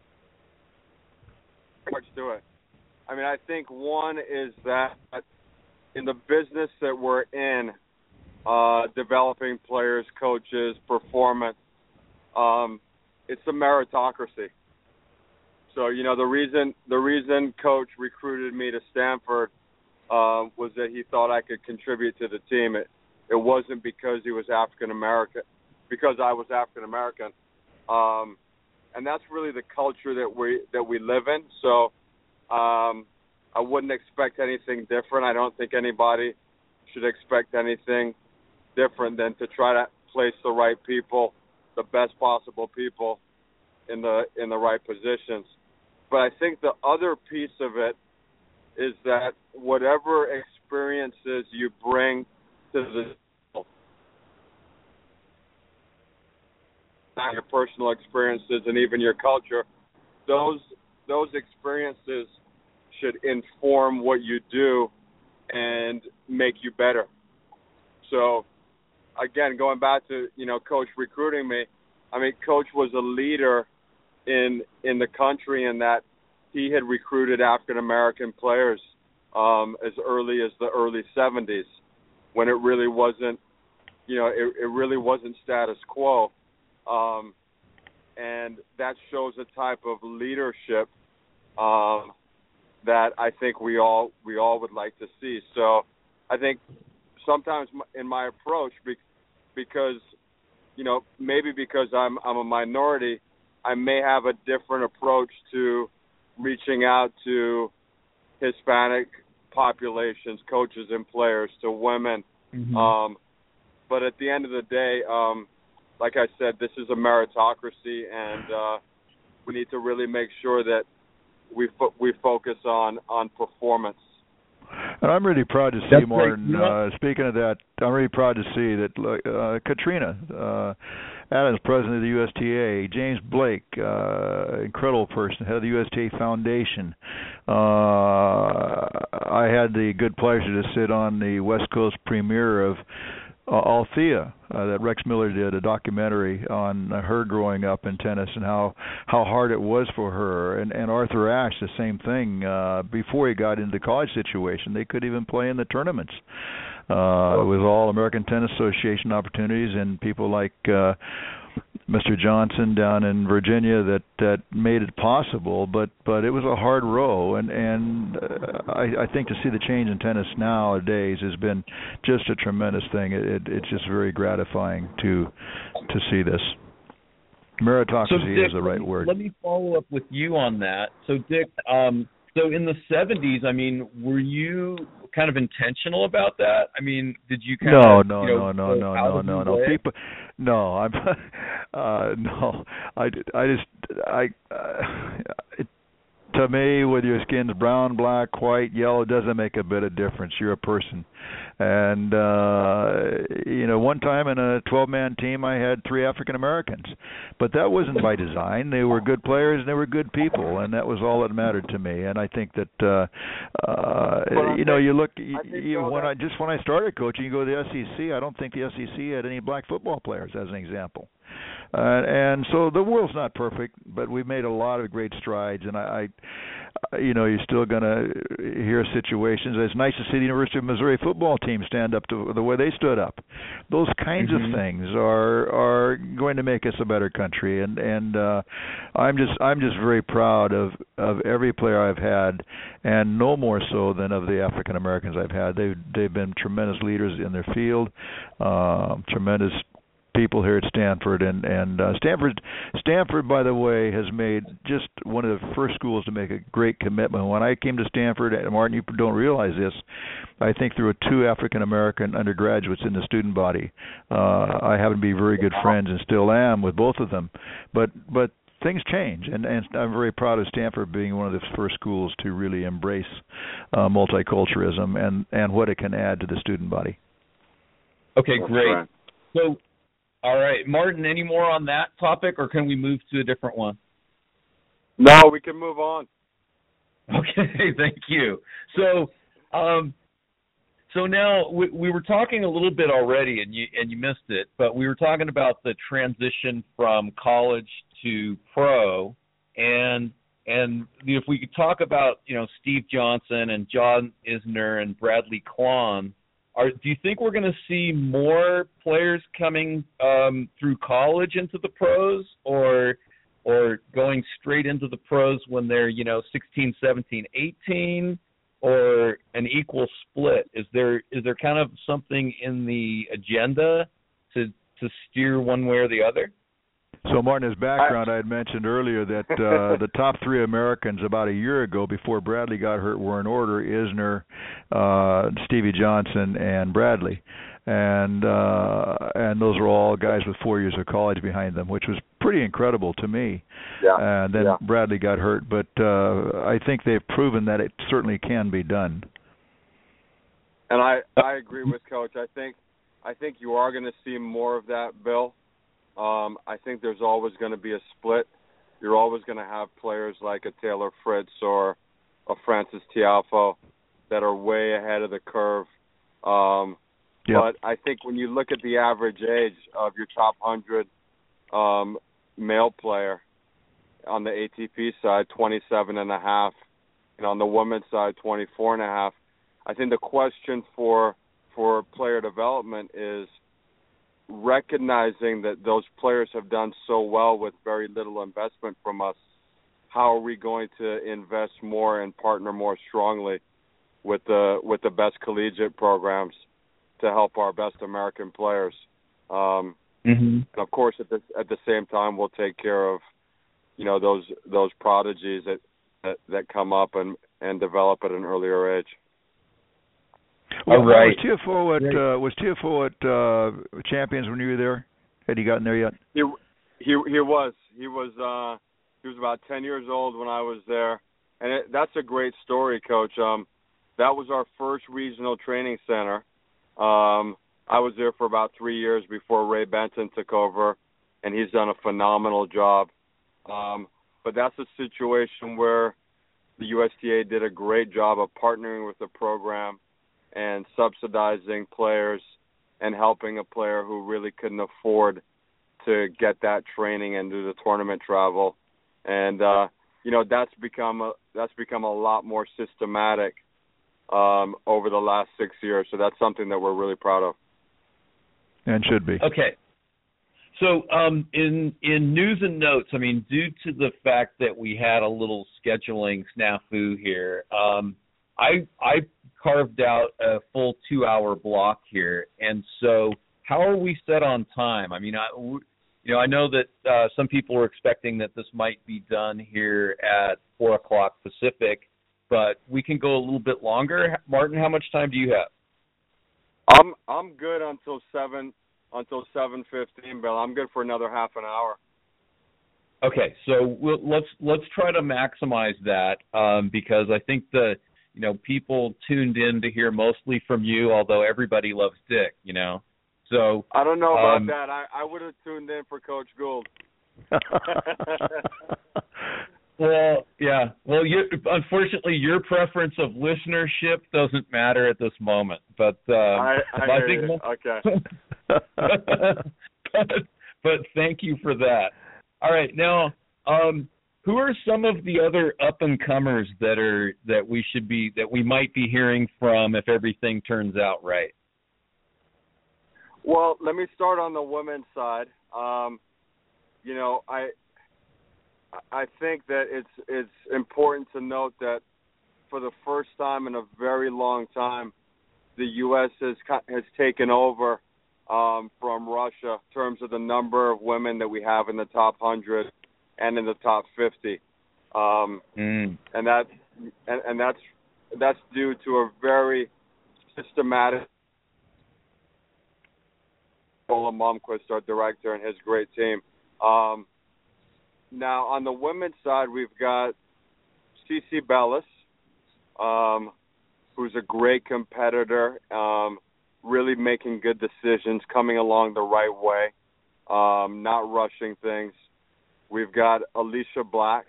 much to it. I mean, I think one is that in the business that we're in, developing players, coaches, performance, it's a meritocracy. So, you know, the reason Coach recruited me to Stanford was that he thought I could contribute to the team. It wasn't because he was African American, because I was African American, and that's really the culture that we live in. So I wouldn't expect anything different. I don't think anybody should expect anything different than to try to place the right people, the best possible people, in the right positions. But I think the other piece of it is that whatever experiences you bring to the your personal experiences and even your culture, those experiences should inform what you do and make you better. So, again, going back to, you know, Coach recruiting me, I mean, Coach was a leader in the country in that he had recruited African American players as early as the early 70s, when it really wasn't, you know, it really wasn't status quo. And that shows a type of leadership that I think we all would like to see. So I think sometimes in my approach, because, you know, maybe because I'm a minority, I may have a different approach to reaching out to Hispanic populations, coaches and players, to women. Mm-hmm. But at the end of the day, like I said, this is a meritocracy, and we need to really make sure that we focus on performance. And I'm really proud to see, Martin, speaking of that, I'm really proud to see that Katrina Adams, president of the USTA, James Blake, incredible person, head of the USTA Foundation. I had the good pleasure to sit on the West Coast premiere of Althea, that Rex Miller did, a documentary on her growing up in tennis and how hard it was for her. And Arthur Ashe, the same thing. Before he got into the college situation, they couldn't even play in the tournaments. It was all American Tennis Association opportunities, and people like Mr. Johnson down in Virginia that made it possible, but it was a hard row, and I think to see the change in tennis nowadays has been just a tremendous thing. It's just very gratifying to see this. Meritocracy is the right word. Let me follow up with you on that. So, Dick, so in the 70s, I mean, were you kind of intentional about that? I mean, did you kind of no. People, no, I'm no. To me, whether your skin's brown, black, white, yellow, doesn't make a bit of difference. You're a person. And, you know, one time in a 12-man team, I had 3 African Americans. But that wasn't by design. They were good players and they were good people, and that was all that mattered to me. And I think that, you know, you look, when I started coaching, you go to the SEC, I don't think the SEC had any black football players, as an example. And so the world's not perfect, but we've made a lot of great strides. And I you know, you're still going to hear situations. It's nice to see the University of Missouri football team stand up to the way they stood up. Those kinds of things are going to make us a better country. And I'm just very proud of every player I've had, and no more so than of the African Americans I've had. They've been tremendous leaders in their field, tremendous people here at Stanford, and Stanford, by the way, has made just one of the first schools to make a great commitment. When I came to Stanford, Martin, you don't realize this, I think there were 2 African American undergraduates in the student body. I happen to be very good friends and still am with both of them, but things change, and I'm very proud of Stanford being one of the first schools to really embrace multiculturalism and what it can add to the student body. Okay, great. So, all right, Martin, any more on that topic, or can we move to a different one? No, we can move on. Okay, thank you. So, So now we were talking a little bit already, and you missed it, but we were talking about the transition from college to pro, and if we could talk about Steve Johnson and John Isner and Bradley Klahn, do you think we're going to see more players coming through college into the pros, or going straight into the pros when they're 16, 17, 18? Or an equal split? Is there kind of something in the agenda to steer one way or the other? So, Martin, as background, I had mentioned earlier that the top three Americans about a year ago, before Bradley got hurt, were in order: Isner, Stevie Johnson, and Bradley. And those are all guys with 4 years of college behind them, which was pretty incredible to me. Yeah. And then Bradley got hurt, but I think they've proven that it certainly can be done. And I agree with Coach. I think you are going to see more of that, Bill. I think there's always going to be a split. You're always going to have players like a Taylor Fritz or a Francis Tiafoe that are way ahead of the curve. But I think when you look at the average age of your top 100 male player on the ATP side, 27 and a half, and on the women's side, 24 and a half, I think the question for player development is recognizing that those players have done so well with very little investment from us. How are we going to invest more and partner more strongly with the best collegiate programs to help our best American players? And of course, at the same time, we'll take care of those prodigies that come up and develop at an earlier age. All right. Was Tiafoe at Champions when you were there? Had he gotten there yet? He was. He was about 10 years old when I was there, and that's a great story, Coach. That was our first regional training center. I was there for about 3 years before Ray Benton took over, and he's done a phenomenal job. But that's a situation where the USTA did a great job of partnering with the program and subsidizing players and helping a player who really couldn't afford to get that training and do the tournament travel. And that's become a lot more systematic over the last 6 years. So that's something that we're really proud of. And should be. Okay. So in news and notes, I mean, due to the fact that we had a little scheduling snafu here, I carved out a full 2-hour block here. And so how are we set on time? I mean, I know that some people are expecting that this might be done here at 4 o'clock Pacific, but we can go a little bit longer. Martin, how much time do you have? I'm good until 7:15, Bill. I'm good for another half an hour. Okay, so let's try to maximize that because I think people tuned in to hear mostly from you, although everybody loves Dick, So I don't know about that. I would have tuned in for Coach Gould. Well, yeah. Well, unfortunately, your preference of listenership doesn't matter at this moment. But I think you. Okay. but thank you for that. All right, now, who are some of the other up and comers that we might be hearing from if everything turns out right? Well, let me start on the women's side. I think that it's important to note that for the first time in a very long time, the U.S. has taken over from Russia in terms of the number of women that we have in the top 100 and in the top 50, and that's due to a very systematic. Ola Malmquist, our director, and his great team. Now, on the women's side, we've got Cici Bellis, who's a great competitor, really making good decisions, coming along the right way, not rushing things. We've got Alicia Black,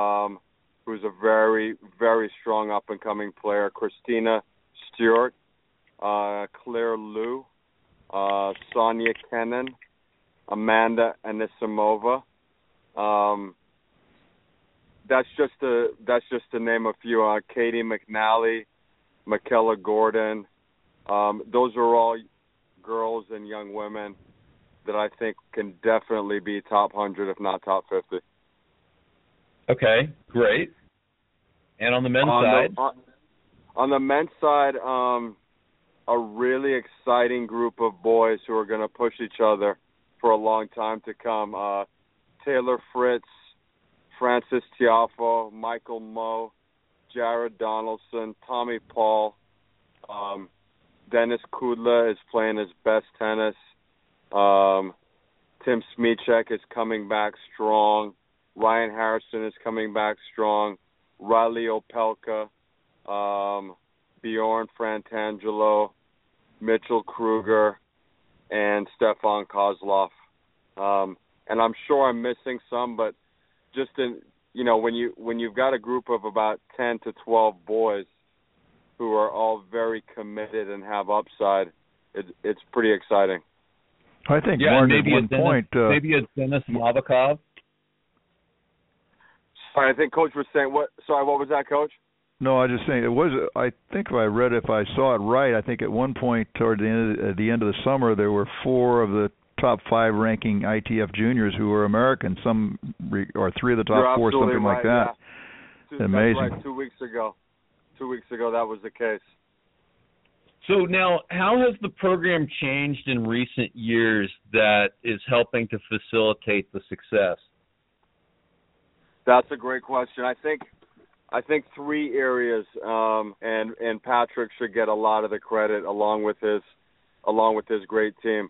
who's a very, very strong up-and-coming player. Christina Stewart, Claire Liu, Sonia Kennan, Amanda Anisimova. That's just to name a few. Katie McNally, Michaela Gordon. Those are all girls and young women that I think can definitely be top 100, if not top 50. Okay, great. And on the men's side? On the men's side, a really exciting group of boys who are going to push each other for a long time to come. Taylor Fritz, Francis Tiafo, Michael Moe, Jared Donaldson, Tommy Paul. Dennis Kudla is playing his best tennis. Tim Smichek is coming back strong. Ryan Harrison is coming back strong. Riley Opelka, Bjorn Frantangelo, Mitchell Kruger, and Stefan Kozlov. And I'm sure I'm missing some, but just when you've got a group of about 10 to 12 boys who are all very committed and have upside, it's pretty exciting. I think Martin at one point maybe a Denis Novikov. Sorry, I think Coach was saying what? Sorry, what was that, Coach? No, I was just saying it was. I think if I saw it right, I think at one point toward at the end of the summer there were 4 of the top 5 ranking ITF juniors who were American, or 3 of the top 4, something right, like that. Yeah. Amazing. That's right. 2 weeks ago. 2 weeks ago, that was the case. So now, how has the program changed in recent years that is helping to facilitate the success? That's a great question. I think 3 areas, and Patrick should get a lot of the credit along with his great team.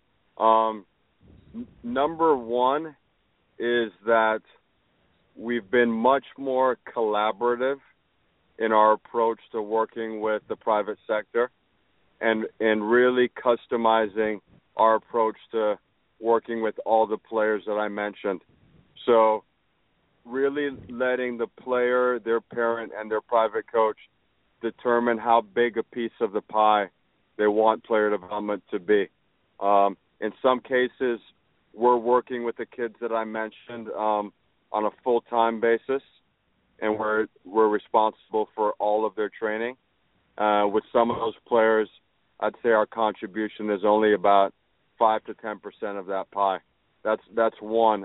Number 1 is that we've been much more collaborative in our approach to working with the private sector, and really customizing our approach to working with all the players that I mentioned. So really letting the player, their parent, and their private coach determine how big a piece of the pie they want player development to be. In some cases, we're working with the kids that I mentioned on a full-time basis, and we're responsible for all of their training. With some of those players, I'd say our contribution is only about 5 to 10% of that pie. That's one.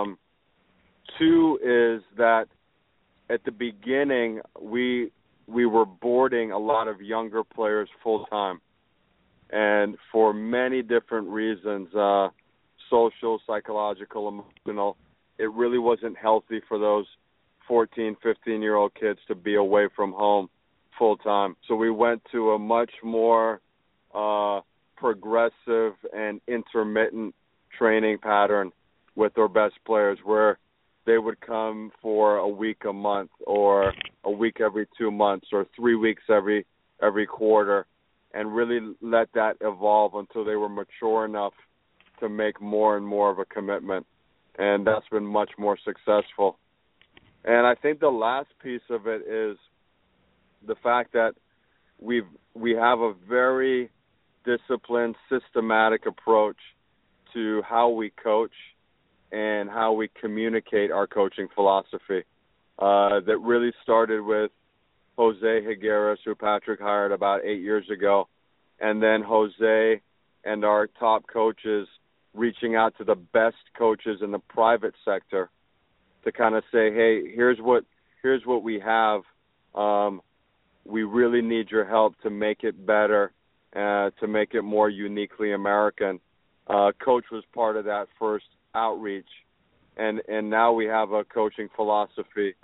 2 is that at the beginning we were boarding a lot of younger players full time, and for many different reasons, social, psychological, emotional, it really wasn't healthy for those 14, 15-year-old kids to be away from home full time. So we went to a much more progressive and intermittent training pattern with our best players, where they would come for a week a month, or a week every 2 months, or 3 weeks every quarter, and really let that evolve until they were mature enough to make more and more of a commitment. And that's been much more successful. And I think the last piece of it is the fact that we have a very disciplined, systematic approach to how we coach and how we communicate our coaching philosophy. That really started with Jose Higueras, who Patrick hired about 8 years ago, and then Jose and our top coaches reaching out to the best coaches in the private sector to kind of say, hey, here's what we have. We really need your help to make it better, to make it more uniquely American. Coach was part of that first outreach, and now we have a coaching philosophy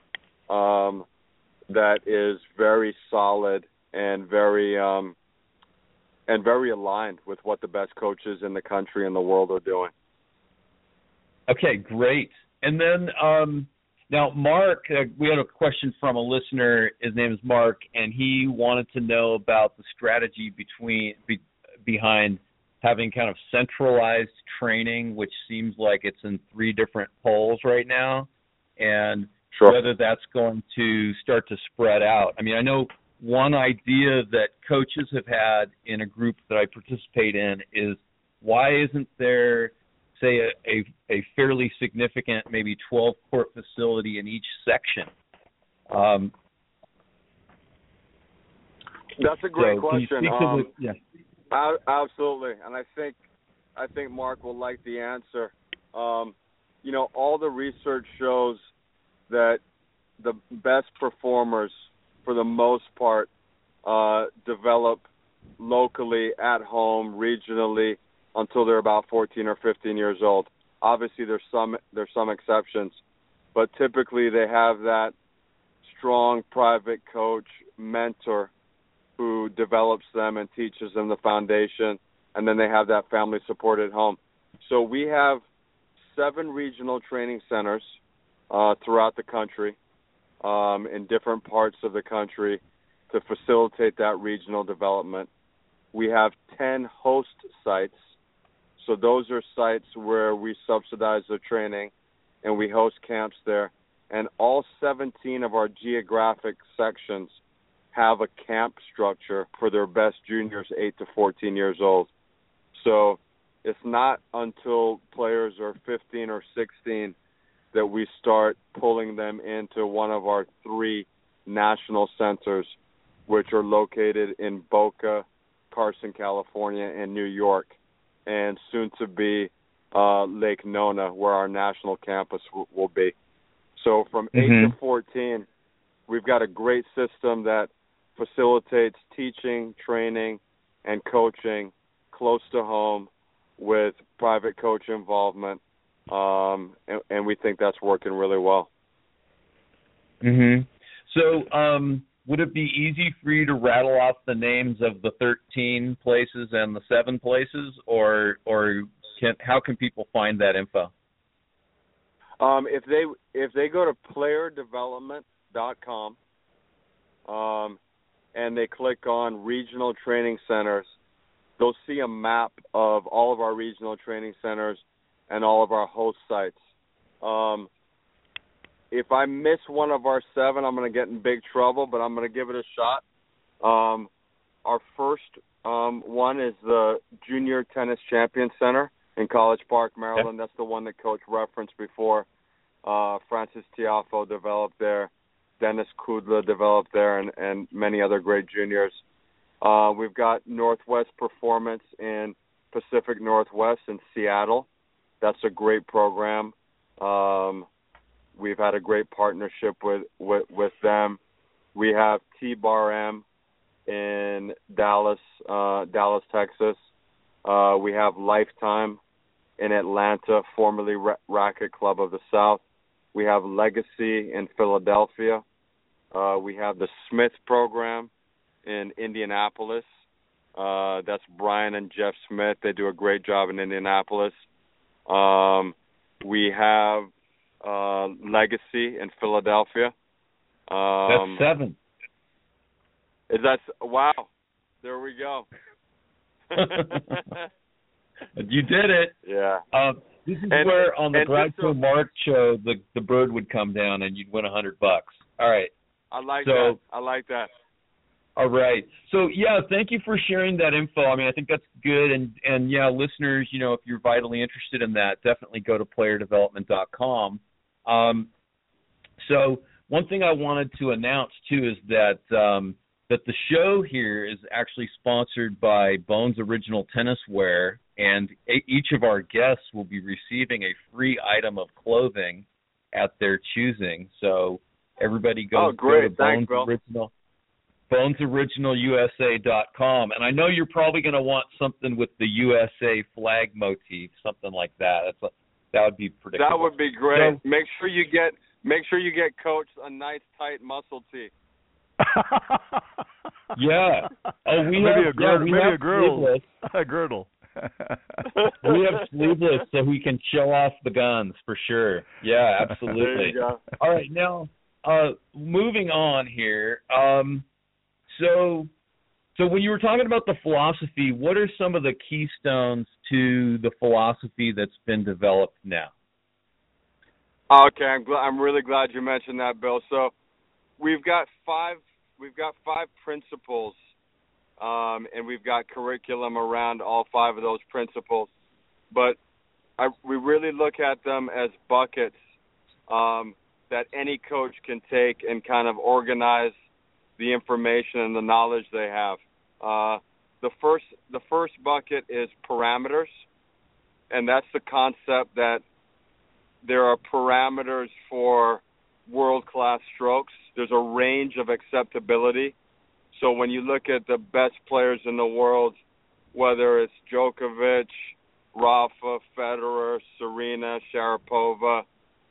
that is very solid and very aligned with what the best coaches in the country and the world are doing. Okay, great. And then now, Mark, we had a question from a listener. His name is Mark, and he wanted to know about the strategy behind having kind of centralized training, which seems like it's in 3 different poles right now, and Sure. whether that's going to start to spread out. I mean, I know one idea that coaches have had in a group that I participate in is, why isn't there, say, a fairly significant, maybe 12-court facility in each section? That's a great question. Yeah. Absolutely, and I think Mark will like the answer. All the research shows that the best performers, for the most part, develop locally, at home, regionally, until they're about 14 or 15 years old. Obviously, there's some exceptions, but typically they have that strong private coach, mentor, who develops them and teaches them the foundation, and then they have that family support at home. So we have 7 regional training centers throughout the country, in different parts of the country, to facilitate that regional development. We have 10 host sites. So those are sites where we subsidize the training and we host camps there. And all 17 of our geographic sections have a camp structure for their best juniors 8 to 14 years old. So it's not until players are 15 or 16 that we start pulling them into one of our 3 national centers, which are located in Boca, Carson, California, and New York, and soon to be Lake Nona, where our national campus will be. So from 8 to 14, we've got a great system that facilitates teaching, training, and coaching close to home with private coach involvement, and we think that's working really well. So would it be easy for you to rattle off the names of the 13 places and the 7 places, or how can people find that info? If they go to playerdevelopment.com and they click on regional training centers, they'll see a map of all of our regional training centers and all of our host sites. If I miss one of our 7, I'm going to get in big trouble, but I'm going to give it a shot. Our first one is the Junior Tennis Champion Center in College Park, Maryland. That's the one that Coach referenced before. Francis Tiafo developed there. Dennis Kudla developed there, and many other great juniors. We've got Northwest Performance in Pacific Northwest in Seattle. That's a great program. We've had a great partnership with them. We have T-Bar M in Dallas, Texas. We have Lifetime in Atlanta, formerly Racket Club of the South. We have Legacy in Philadelphia. We have the Smith program in Indianapolis. That's Brian and Jeff Smith. They do a great job in Indianapolis. We have Legacy in Philadelphia. That's 7. Wow. There we go. You did it. Yeah. This is where on the Groucho Marx show the bird would come down and you'd win $100. All right. I like that. All right. So, yeah, thank you for sharing that info. I mean, I think that's good. And yeah, listeners, if you're vitally interested in that, definitely go to playerdevelopment.com. So one thing I wanted to announce, too, is that the show here is actually sponsored by Bones Original Tennis Wear, and each of our guests will be receiving a free item of clothing at their choosing. So everybody go to BonesOriginalUSA.com. And I know you're probably going to want something with the USA flag motif, something like that. That would be predictable. That would be great. So, make sure you get Coach a nice tight muscle tee. Yeah. Oh, maybe a girdle. A girdle. We have sleeveless so we can show off the guns for sure. Yeah, absolutely. There you go. All right, now moving on here. So when you were talking about the philosophy, what are some of the keystones to the philosophy that's been developed now? Okay, I'm really glad you mentioned that, Bill. So we've got 5 5 principles, and we've got curriculum around all 5 of those principles. But we really look at them as buckets that any coach can take and kind of organize the information and the knowledge they have. The first bucket is parameters, and that's the concept that there are parameters for world-class strokes. There's a range of acceptability. So when you look at the best players in the world, whether it's Djokovic, Rafa, Federer, Serena, Sharapova,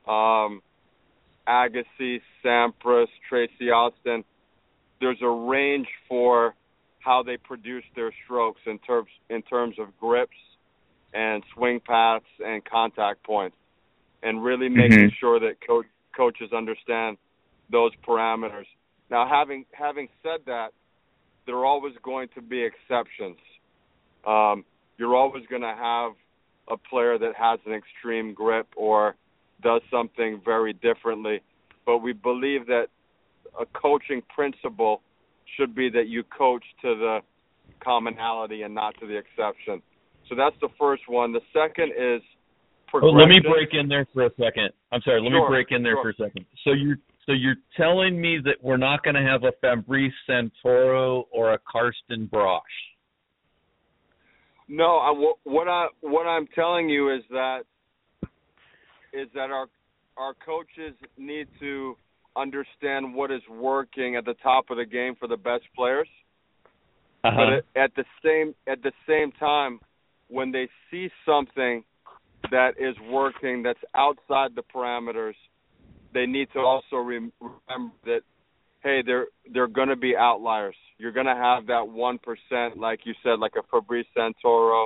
Agassi, Sampras, Tracy Austin, there's a range for how they produce their strokes in terms of grips and swing paths and contact points, and really making sure that coaches understand those parameters. Now, having said that, there are always going to be exceptions. You're always going to have a player that has an extreme grip or does something very differently. But we believe that a coaching principle should be that you coach to the commonality and not to the exception. So that's the first one. The second is progression. Let me break in there for a second. I'm sorry. Let me break in there for a second. So you're telling me that we're not going to have a Fabrice Santoro or a Karsten Brosch? No. What I'm telling you is that our coaches need to understand what is working at the top of the game for the best players. But at the same time, when they see something that is working that's outside the parameters, they need to also remember that, hey, they're going to be outliers. You're going to have that 1%, like you said, like a Fabrice Santoro,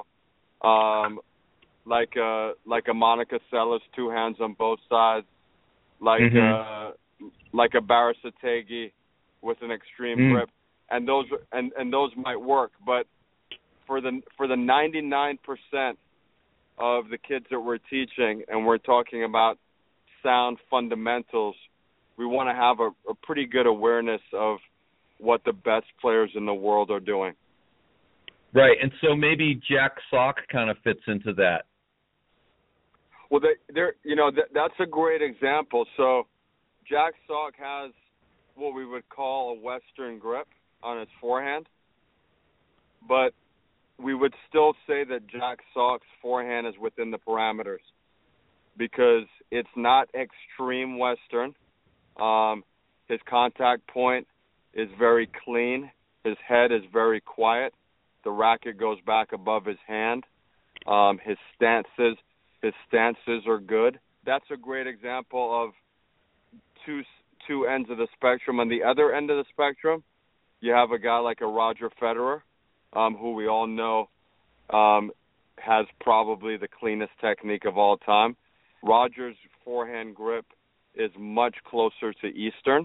like a Monica Seles, 2 hands on both sides, like a Barasategui with an extreme grip, and those might work. But for the 99% of the kids that we're teaching, and we're talking about sound fundamentals, we want to have a pretty good awareness of what the best players in the world are doing. Right, and so maybe Jack Sock kind of fits into that. Well, that's a great example. So Jack Sock has what we would call a Western grip on his forehand, but we would still say that Jack Sock's forehand is within the parameters because it's not extreme Western. His contact point is very clean. His head is very quiet. The racket goes back above his hand. His stances are good. That's a great example of two ends of the spectrum. On the other end of the spectrum, you have a guy like a Roger Federer, who we all know has probably the cleanest technique of all time. Roger's forehand grip is much closer to Eastern,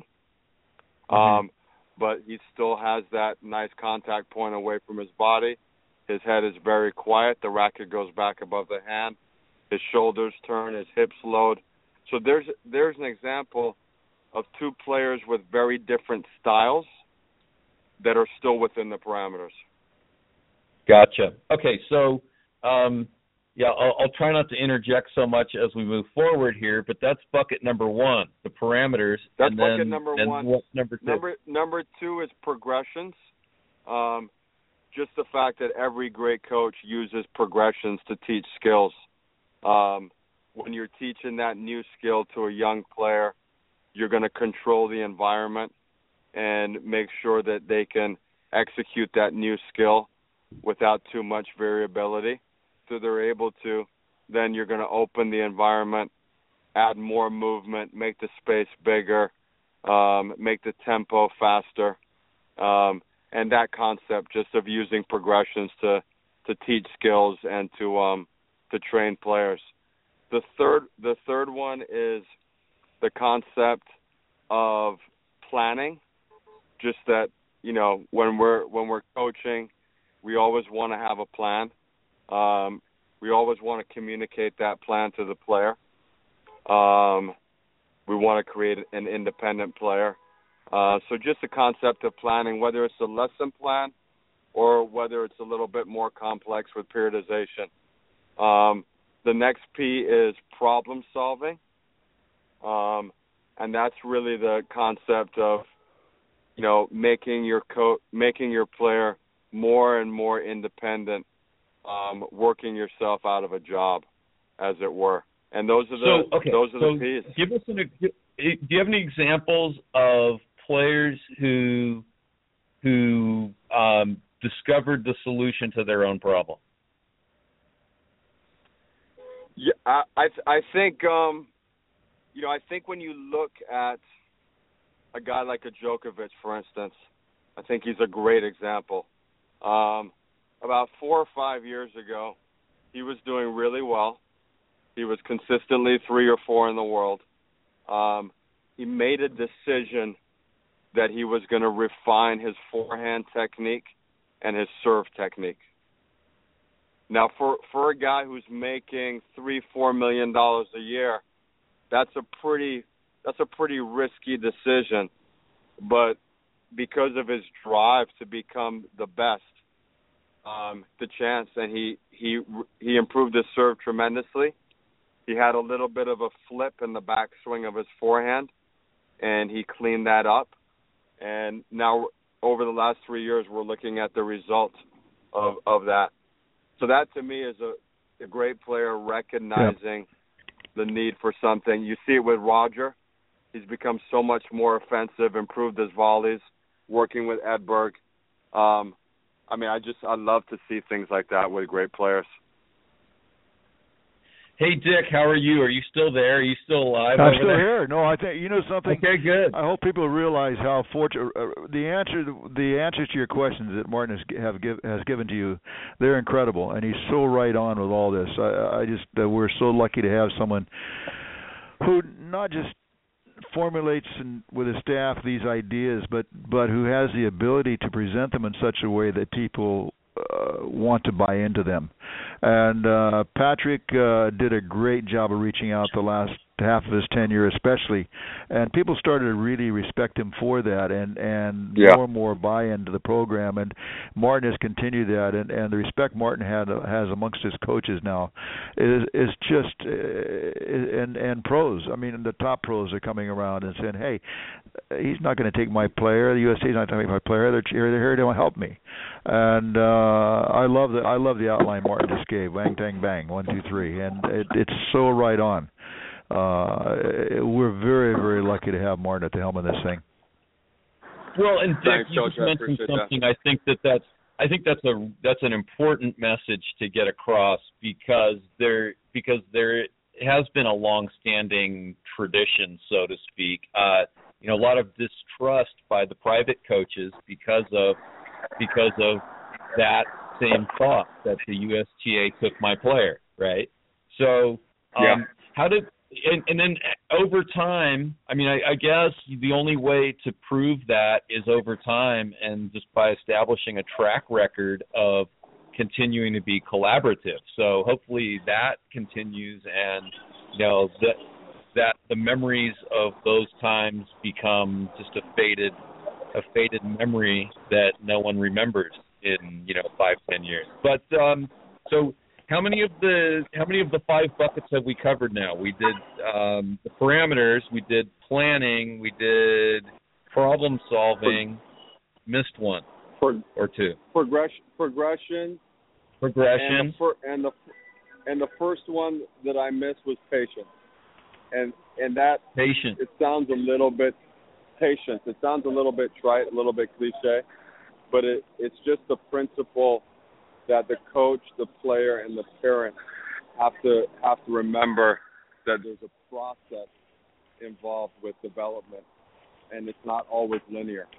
but he still has that nice contact point away from his body. His head is very quiet. The racket goes back above the hand. His shoulders turn, his hips load. So there's an example of 2 players with very different styles that are still within the parameters. Gotcha. Okay, so I'll try not to interject so much as we move forward here, but that's bucket number 1, the parameters. That's bucket number 1. What's number 2? Number 2 is progressions. Just the fact that every great coach uses progressions to teach skills. When you're teaching that new skill to a young player, you're going to control the environment and make sure that they can execute that new skill without too much variability. So they're able to, then you're going to open the environment, add more movement, make the space bigger, make the tempo faster, and that concept just of using progressions to teach skills and to train players. The third one is the concept of planning. Just that, when we're coaching, we always want to have a plan. We always want to communicate that plan to the player. We want to create an independent player. So just the concept of planning, whether it's a lesson plan or whether it's a little bit more complex with periodization. The next P is problem solving. And that's really the concept of, making your player more and more independent, working yourself out of a job, as it were. And those are the P's. Do you have any examples of players who discovered the solution to their own problem? Yeah, I think I think when you look at a guy like a Djokovic, for instance, I think he's a great example. About 4 or 5 years ago, he was doing really well. He was consistently 3 or 4 in the world. He made a decision that he was going to refine his forehand technique and his serve technique. Now, for a guy who's making $3-4 million a year, that's a pretty risky decision. But because of his drive to become the best, the chance, and he improved his serve tremendously. He had a little bit of a flip in the backswing of his forehand, and he cleaned that up. And now, over the last 3 years, we're looking at the results of that. So that, to me, is a great player recognizing the need for something. You see it with Roger. He's become so much more offensive, improved his volleys, working with Edberg. I love to see things like that with great players. Hey, Dick, how are you? Are you still there? Are you still alive? I'm still here. No, I think something. Okay, good. I hope people realize how fortunate the answers to your questions that Martin has given to you. They're incredible, and he's so right on with all this. We're so lucky to have someone who not just formulates with his staff these ideas, but who has the ability to present them in such a way that people want to buy into them. And Patrick did a great job of reaching out the last half of his tenure especially, and people started to really respect him for that, and more and more buy into the program, and Martin has continued that, and the respect Martin has amongst his coaches now is just and pros. I mean, the top pros are coming around and saying, hey, he's not going to take my player, the USA's not going to take my player, they're here to help me. And I love the outline Martin just gave, bang, tang, bang, 1, 2, 3, and it's so right on. We're very, very lucky to have Martin at the helm of this thing. Well, and Dick, you just mentioned something. I think that's an important message to get across because there has been a long-standing tradition, so to speak. A lot of distrust by the private coaches because of that same thought that the USTA took my player, right? So how did and then over time, I guess the only way to prove that is over time and just by establishing a track record of continuing to be collaborative. So hopefully that continues, and that the memories of those times become just a faded memory that no one remembers in 5-10 years. But so how many of the 5 buckets have we covered now? We did the parameters, we did planning, we did problem solving, missed one or two. Progression. And the first one that I missed was patience. And that patience. It sounds a little bit patience. It sounds a little bit trite, a little bit cliche, but it's just the principle that the coach, the player, and the parent have to remember that there's a process involved with development, and it's not always linear.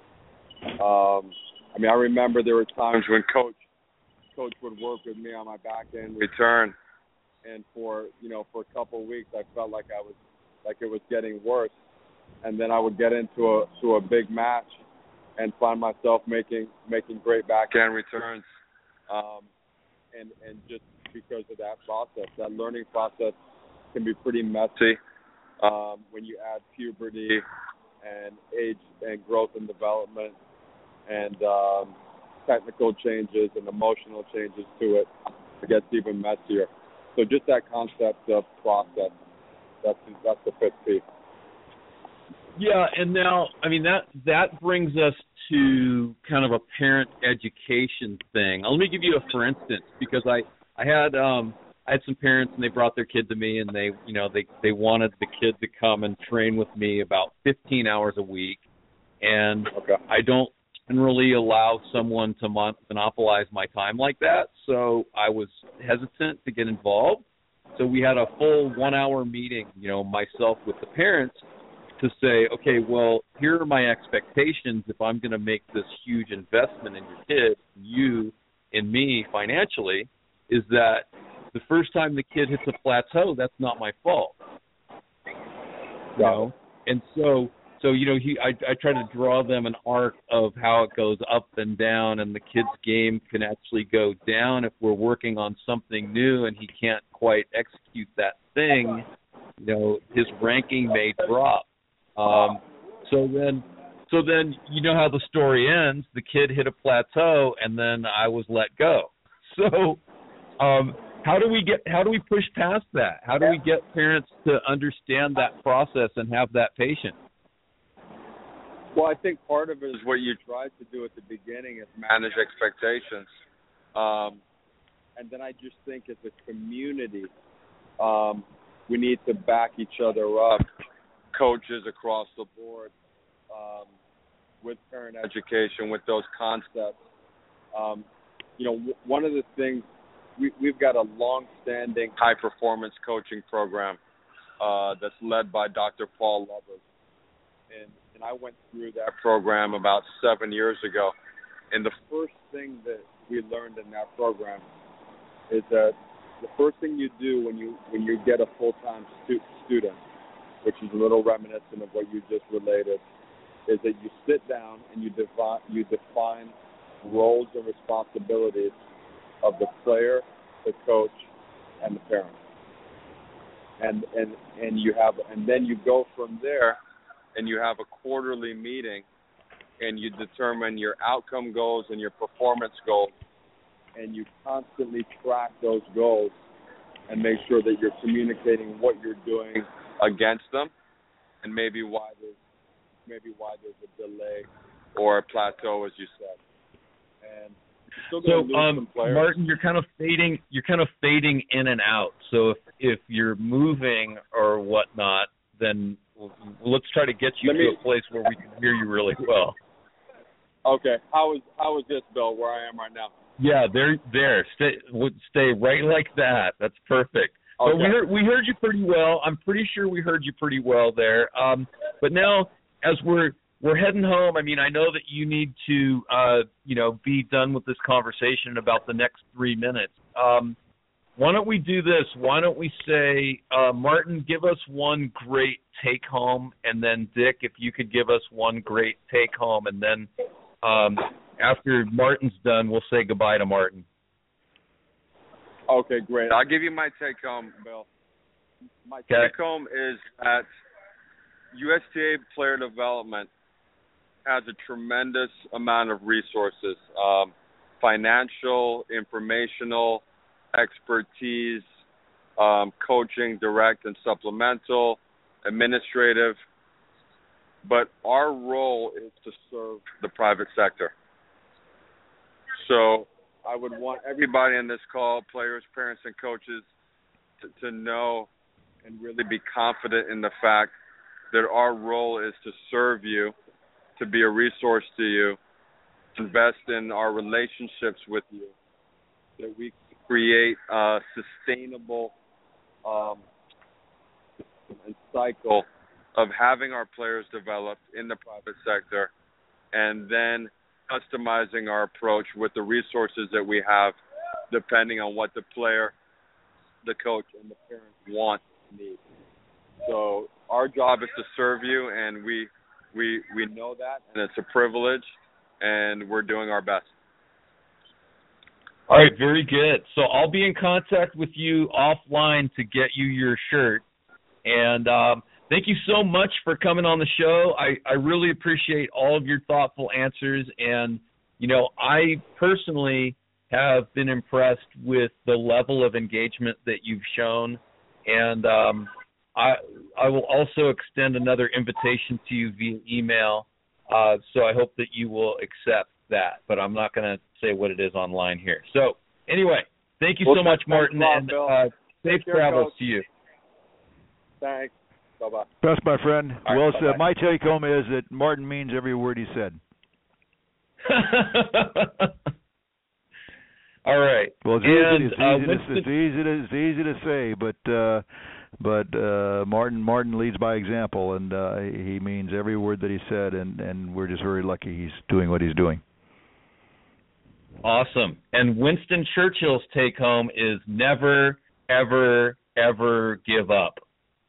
I remember there were times when coach would work with me on my backhand return, and for a couple of weeks I felt like it was getting worse, and then I would get into a big match and find myself making great backhand returns. And just because of that process, that learning process can be pretty messy when you add puberty and age and growth and development and technical changes and emotional changes to it, it gets even messier. So just that concept of process, that's the fifth P. Yeah, and now, I mean, that brings us to kind of a parent education thing. Let me give you a for instance, because I had some parents and they brought their kid to me and they wanted the kid to come and train with me about 15 hours a week, and I don't generally allow someone to monopolize my time like that, so I was hesitant to get involved. So we had a full 1 hour meeting, myself with the parents, to say, okay, well, here are my expectations if I'm going to make this huge investment in your kid, you and me financially, is that the first time the kid hits a plateau, that's not my fault. And so I try to draw them an arc of how it goes up and down, and the kid's game can actually go down if we're working on something new and he can't quite execute that thing. His ranking may drop. So then you know how the story ends. The kid hit a plateau, and then I was let go. So, how do we push past that? How do we get parents to understand that process and have that patience? Well, I think part of it is what you tried to do at the beginning is manage expectations. And then I just think as a community, we need to back each other up, coaches across the board, with parent education, with those concepts. One of the things, we've got a long-standing high-performance coaching program that's led by Dr. Paul Lovers. And I went through that program about 7 years ago. And the first thing that we learned in that program is that the first thing you do when you get a full-time student, which is a little reminiscent of what you just related, is that you sit down and you define roles and responsibilities of the player, the coach, and the parent. And then you go from there and you have a quarterly meeting and you determine your outcome goals and your performance goals, and you constantly track those goals and make sure that you're communicating what you're doing against them and maybe why there's a delay or a plateau, as you said. And you're still going to lose some players. Martin, you're kind of fading in and out. So if you're moving or whatnot, then let's try to get you to a place where we can hear you really well. Okay. How is this, Bill, where I am right now? Yeah, there. Stay right like that. That's perfect. Okay. So we heard you pretty well. I'm pretty sure we heard you pretty well there. But now, as we're heading home, I mean, I know that you need to, be done with this conversation in about the next 3 minutes. Why don't we do this? Why don't we say, Martin, give us one great take-home, and then, Dick, if you could give us one great take-home, and then after Martin's done, we'll say goodbye to Martin. Okay, great. I'll give you my take-home, Bill. My take-home is that USTA player development has a tremendous amount of resources, financial, informational, expertise, coaching, direct and supplemental, administrative. But our role is to serve the private sector. So I would want everybody in this call, players, parents, and coaches, to know and really be confident in the fact that our role is to serve you, to be a resource to you, to invest in our relationships with you, that we create a sustainable cycle of having our players developed in the private sector, and then customizing our approach with the resources that we have, depending on what the player, the coach, and the parents want and need. So our job is to serve you, and we know that, and it's a privilege, and we're doing our best. All right, very good. So I'll be in contact with you offline to get you your shirt. And thank you so much for coming on the show. I really appreciate all of your thoughtful answers. And, I personally have been impressed with the level of engagement that you've shown. And I will also extend another invitation to you via email. So I hope that you will accept that. But I'm not going to say what it is online here. So anyway, thank you so much, Martin. And safe travels to you. Thanks. Bye-bye. Best, my friend. All right, Well bye-bye. said. My take home is that Martin means every word he said. All right. Well, it's easy to say, but Martin leads by example, and he means every word that he said, and we're just very lucky he's doing what he's doing. Awesome. And Winston Churchill's take home is never, ever, ever give up.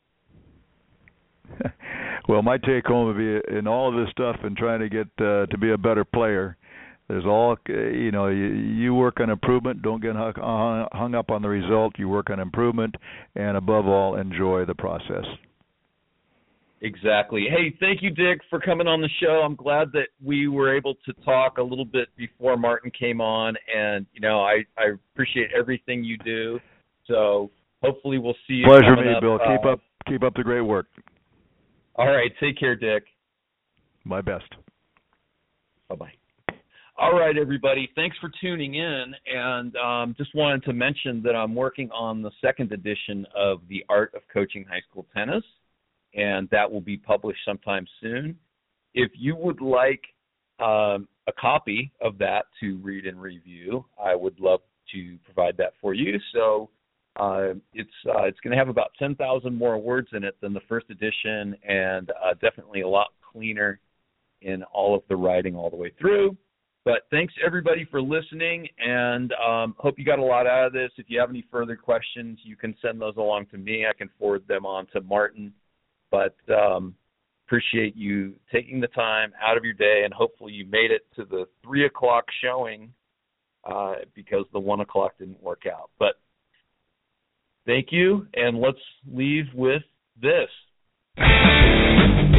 Well, my take home would be in all of this stuff and trying to get to be a better player. There's all, you work on improvement. Don't get hung up on the result. You work on improvement, and above all, enjoy the process. Exactly. Hey, thank you, Dick, for coming on the show. I'm glad that we were able to talk a little bit before Martin came on, and, I appreciate everything you do. So hopefully we'll see you. Pleasure me, Bill. Keep up the great work. All right. Take care, Dick. My best. Bye-bye. All right, everybody. Thanks for tuning in. And just wanted to mention that I'm working on the second edition of The Art of Coaching High School Tennis, and that will be published sometime soon. If you would like a copy of that to read and review, I would love to provide that for you. So it's going to have about 10,000 more words in it than the first edition, and definitely a lot cleaner in all of the writing all the way through. But thanks, everybody, for listening, and hope you got a lot out of this. If you have any further questions, you can send those along to me. I can forward them on to Martin. But appreciate you taking the time out of your day, and hopefully you made it to the 3 o'clock showing because the 1 o'clock didn't work out. But thank you, and let's leave with this.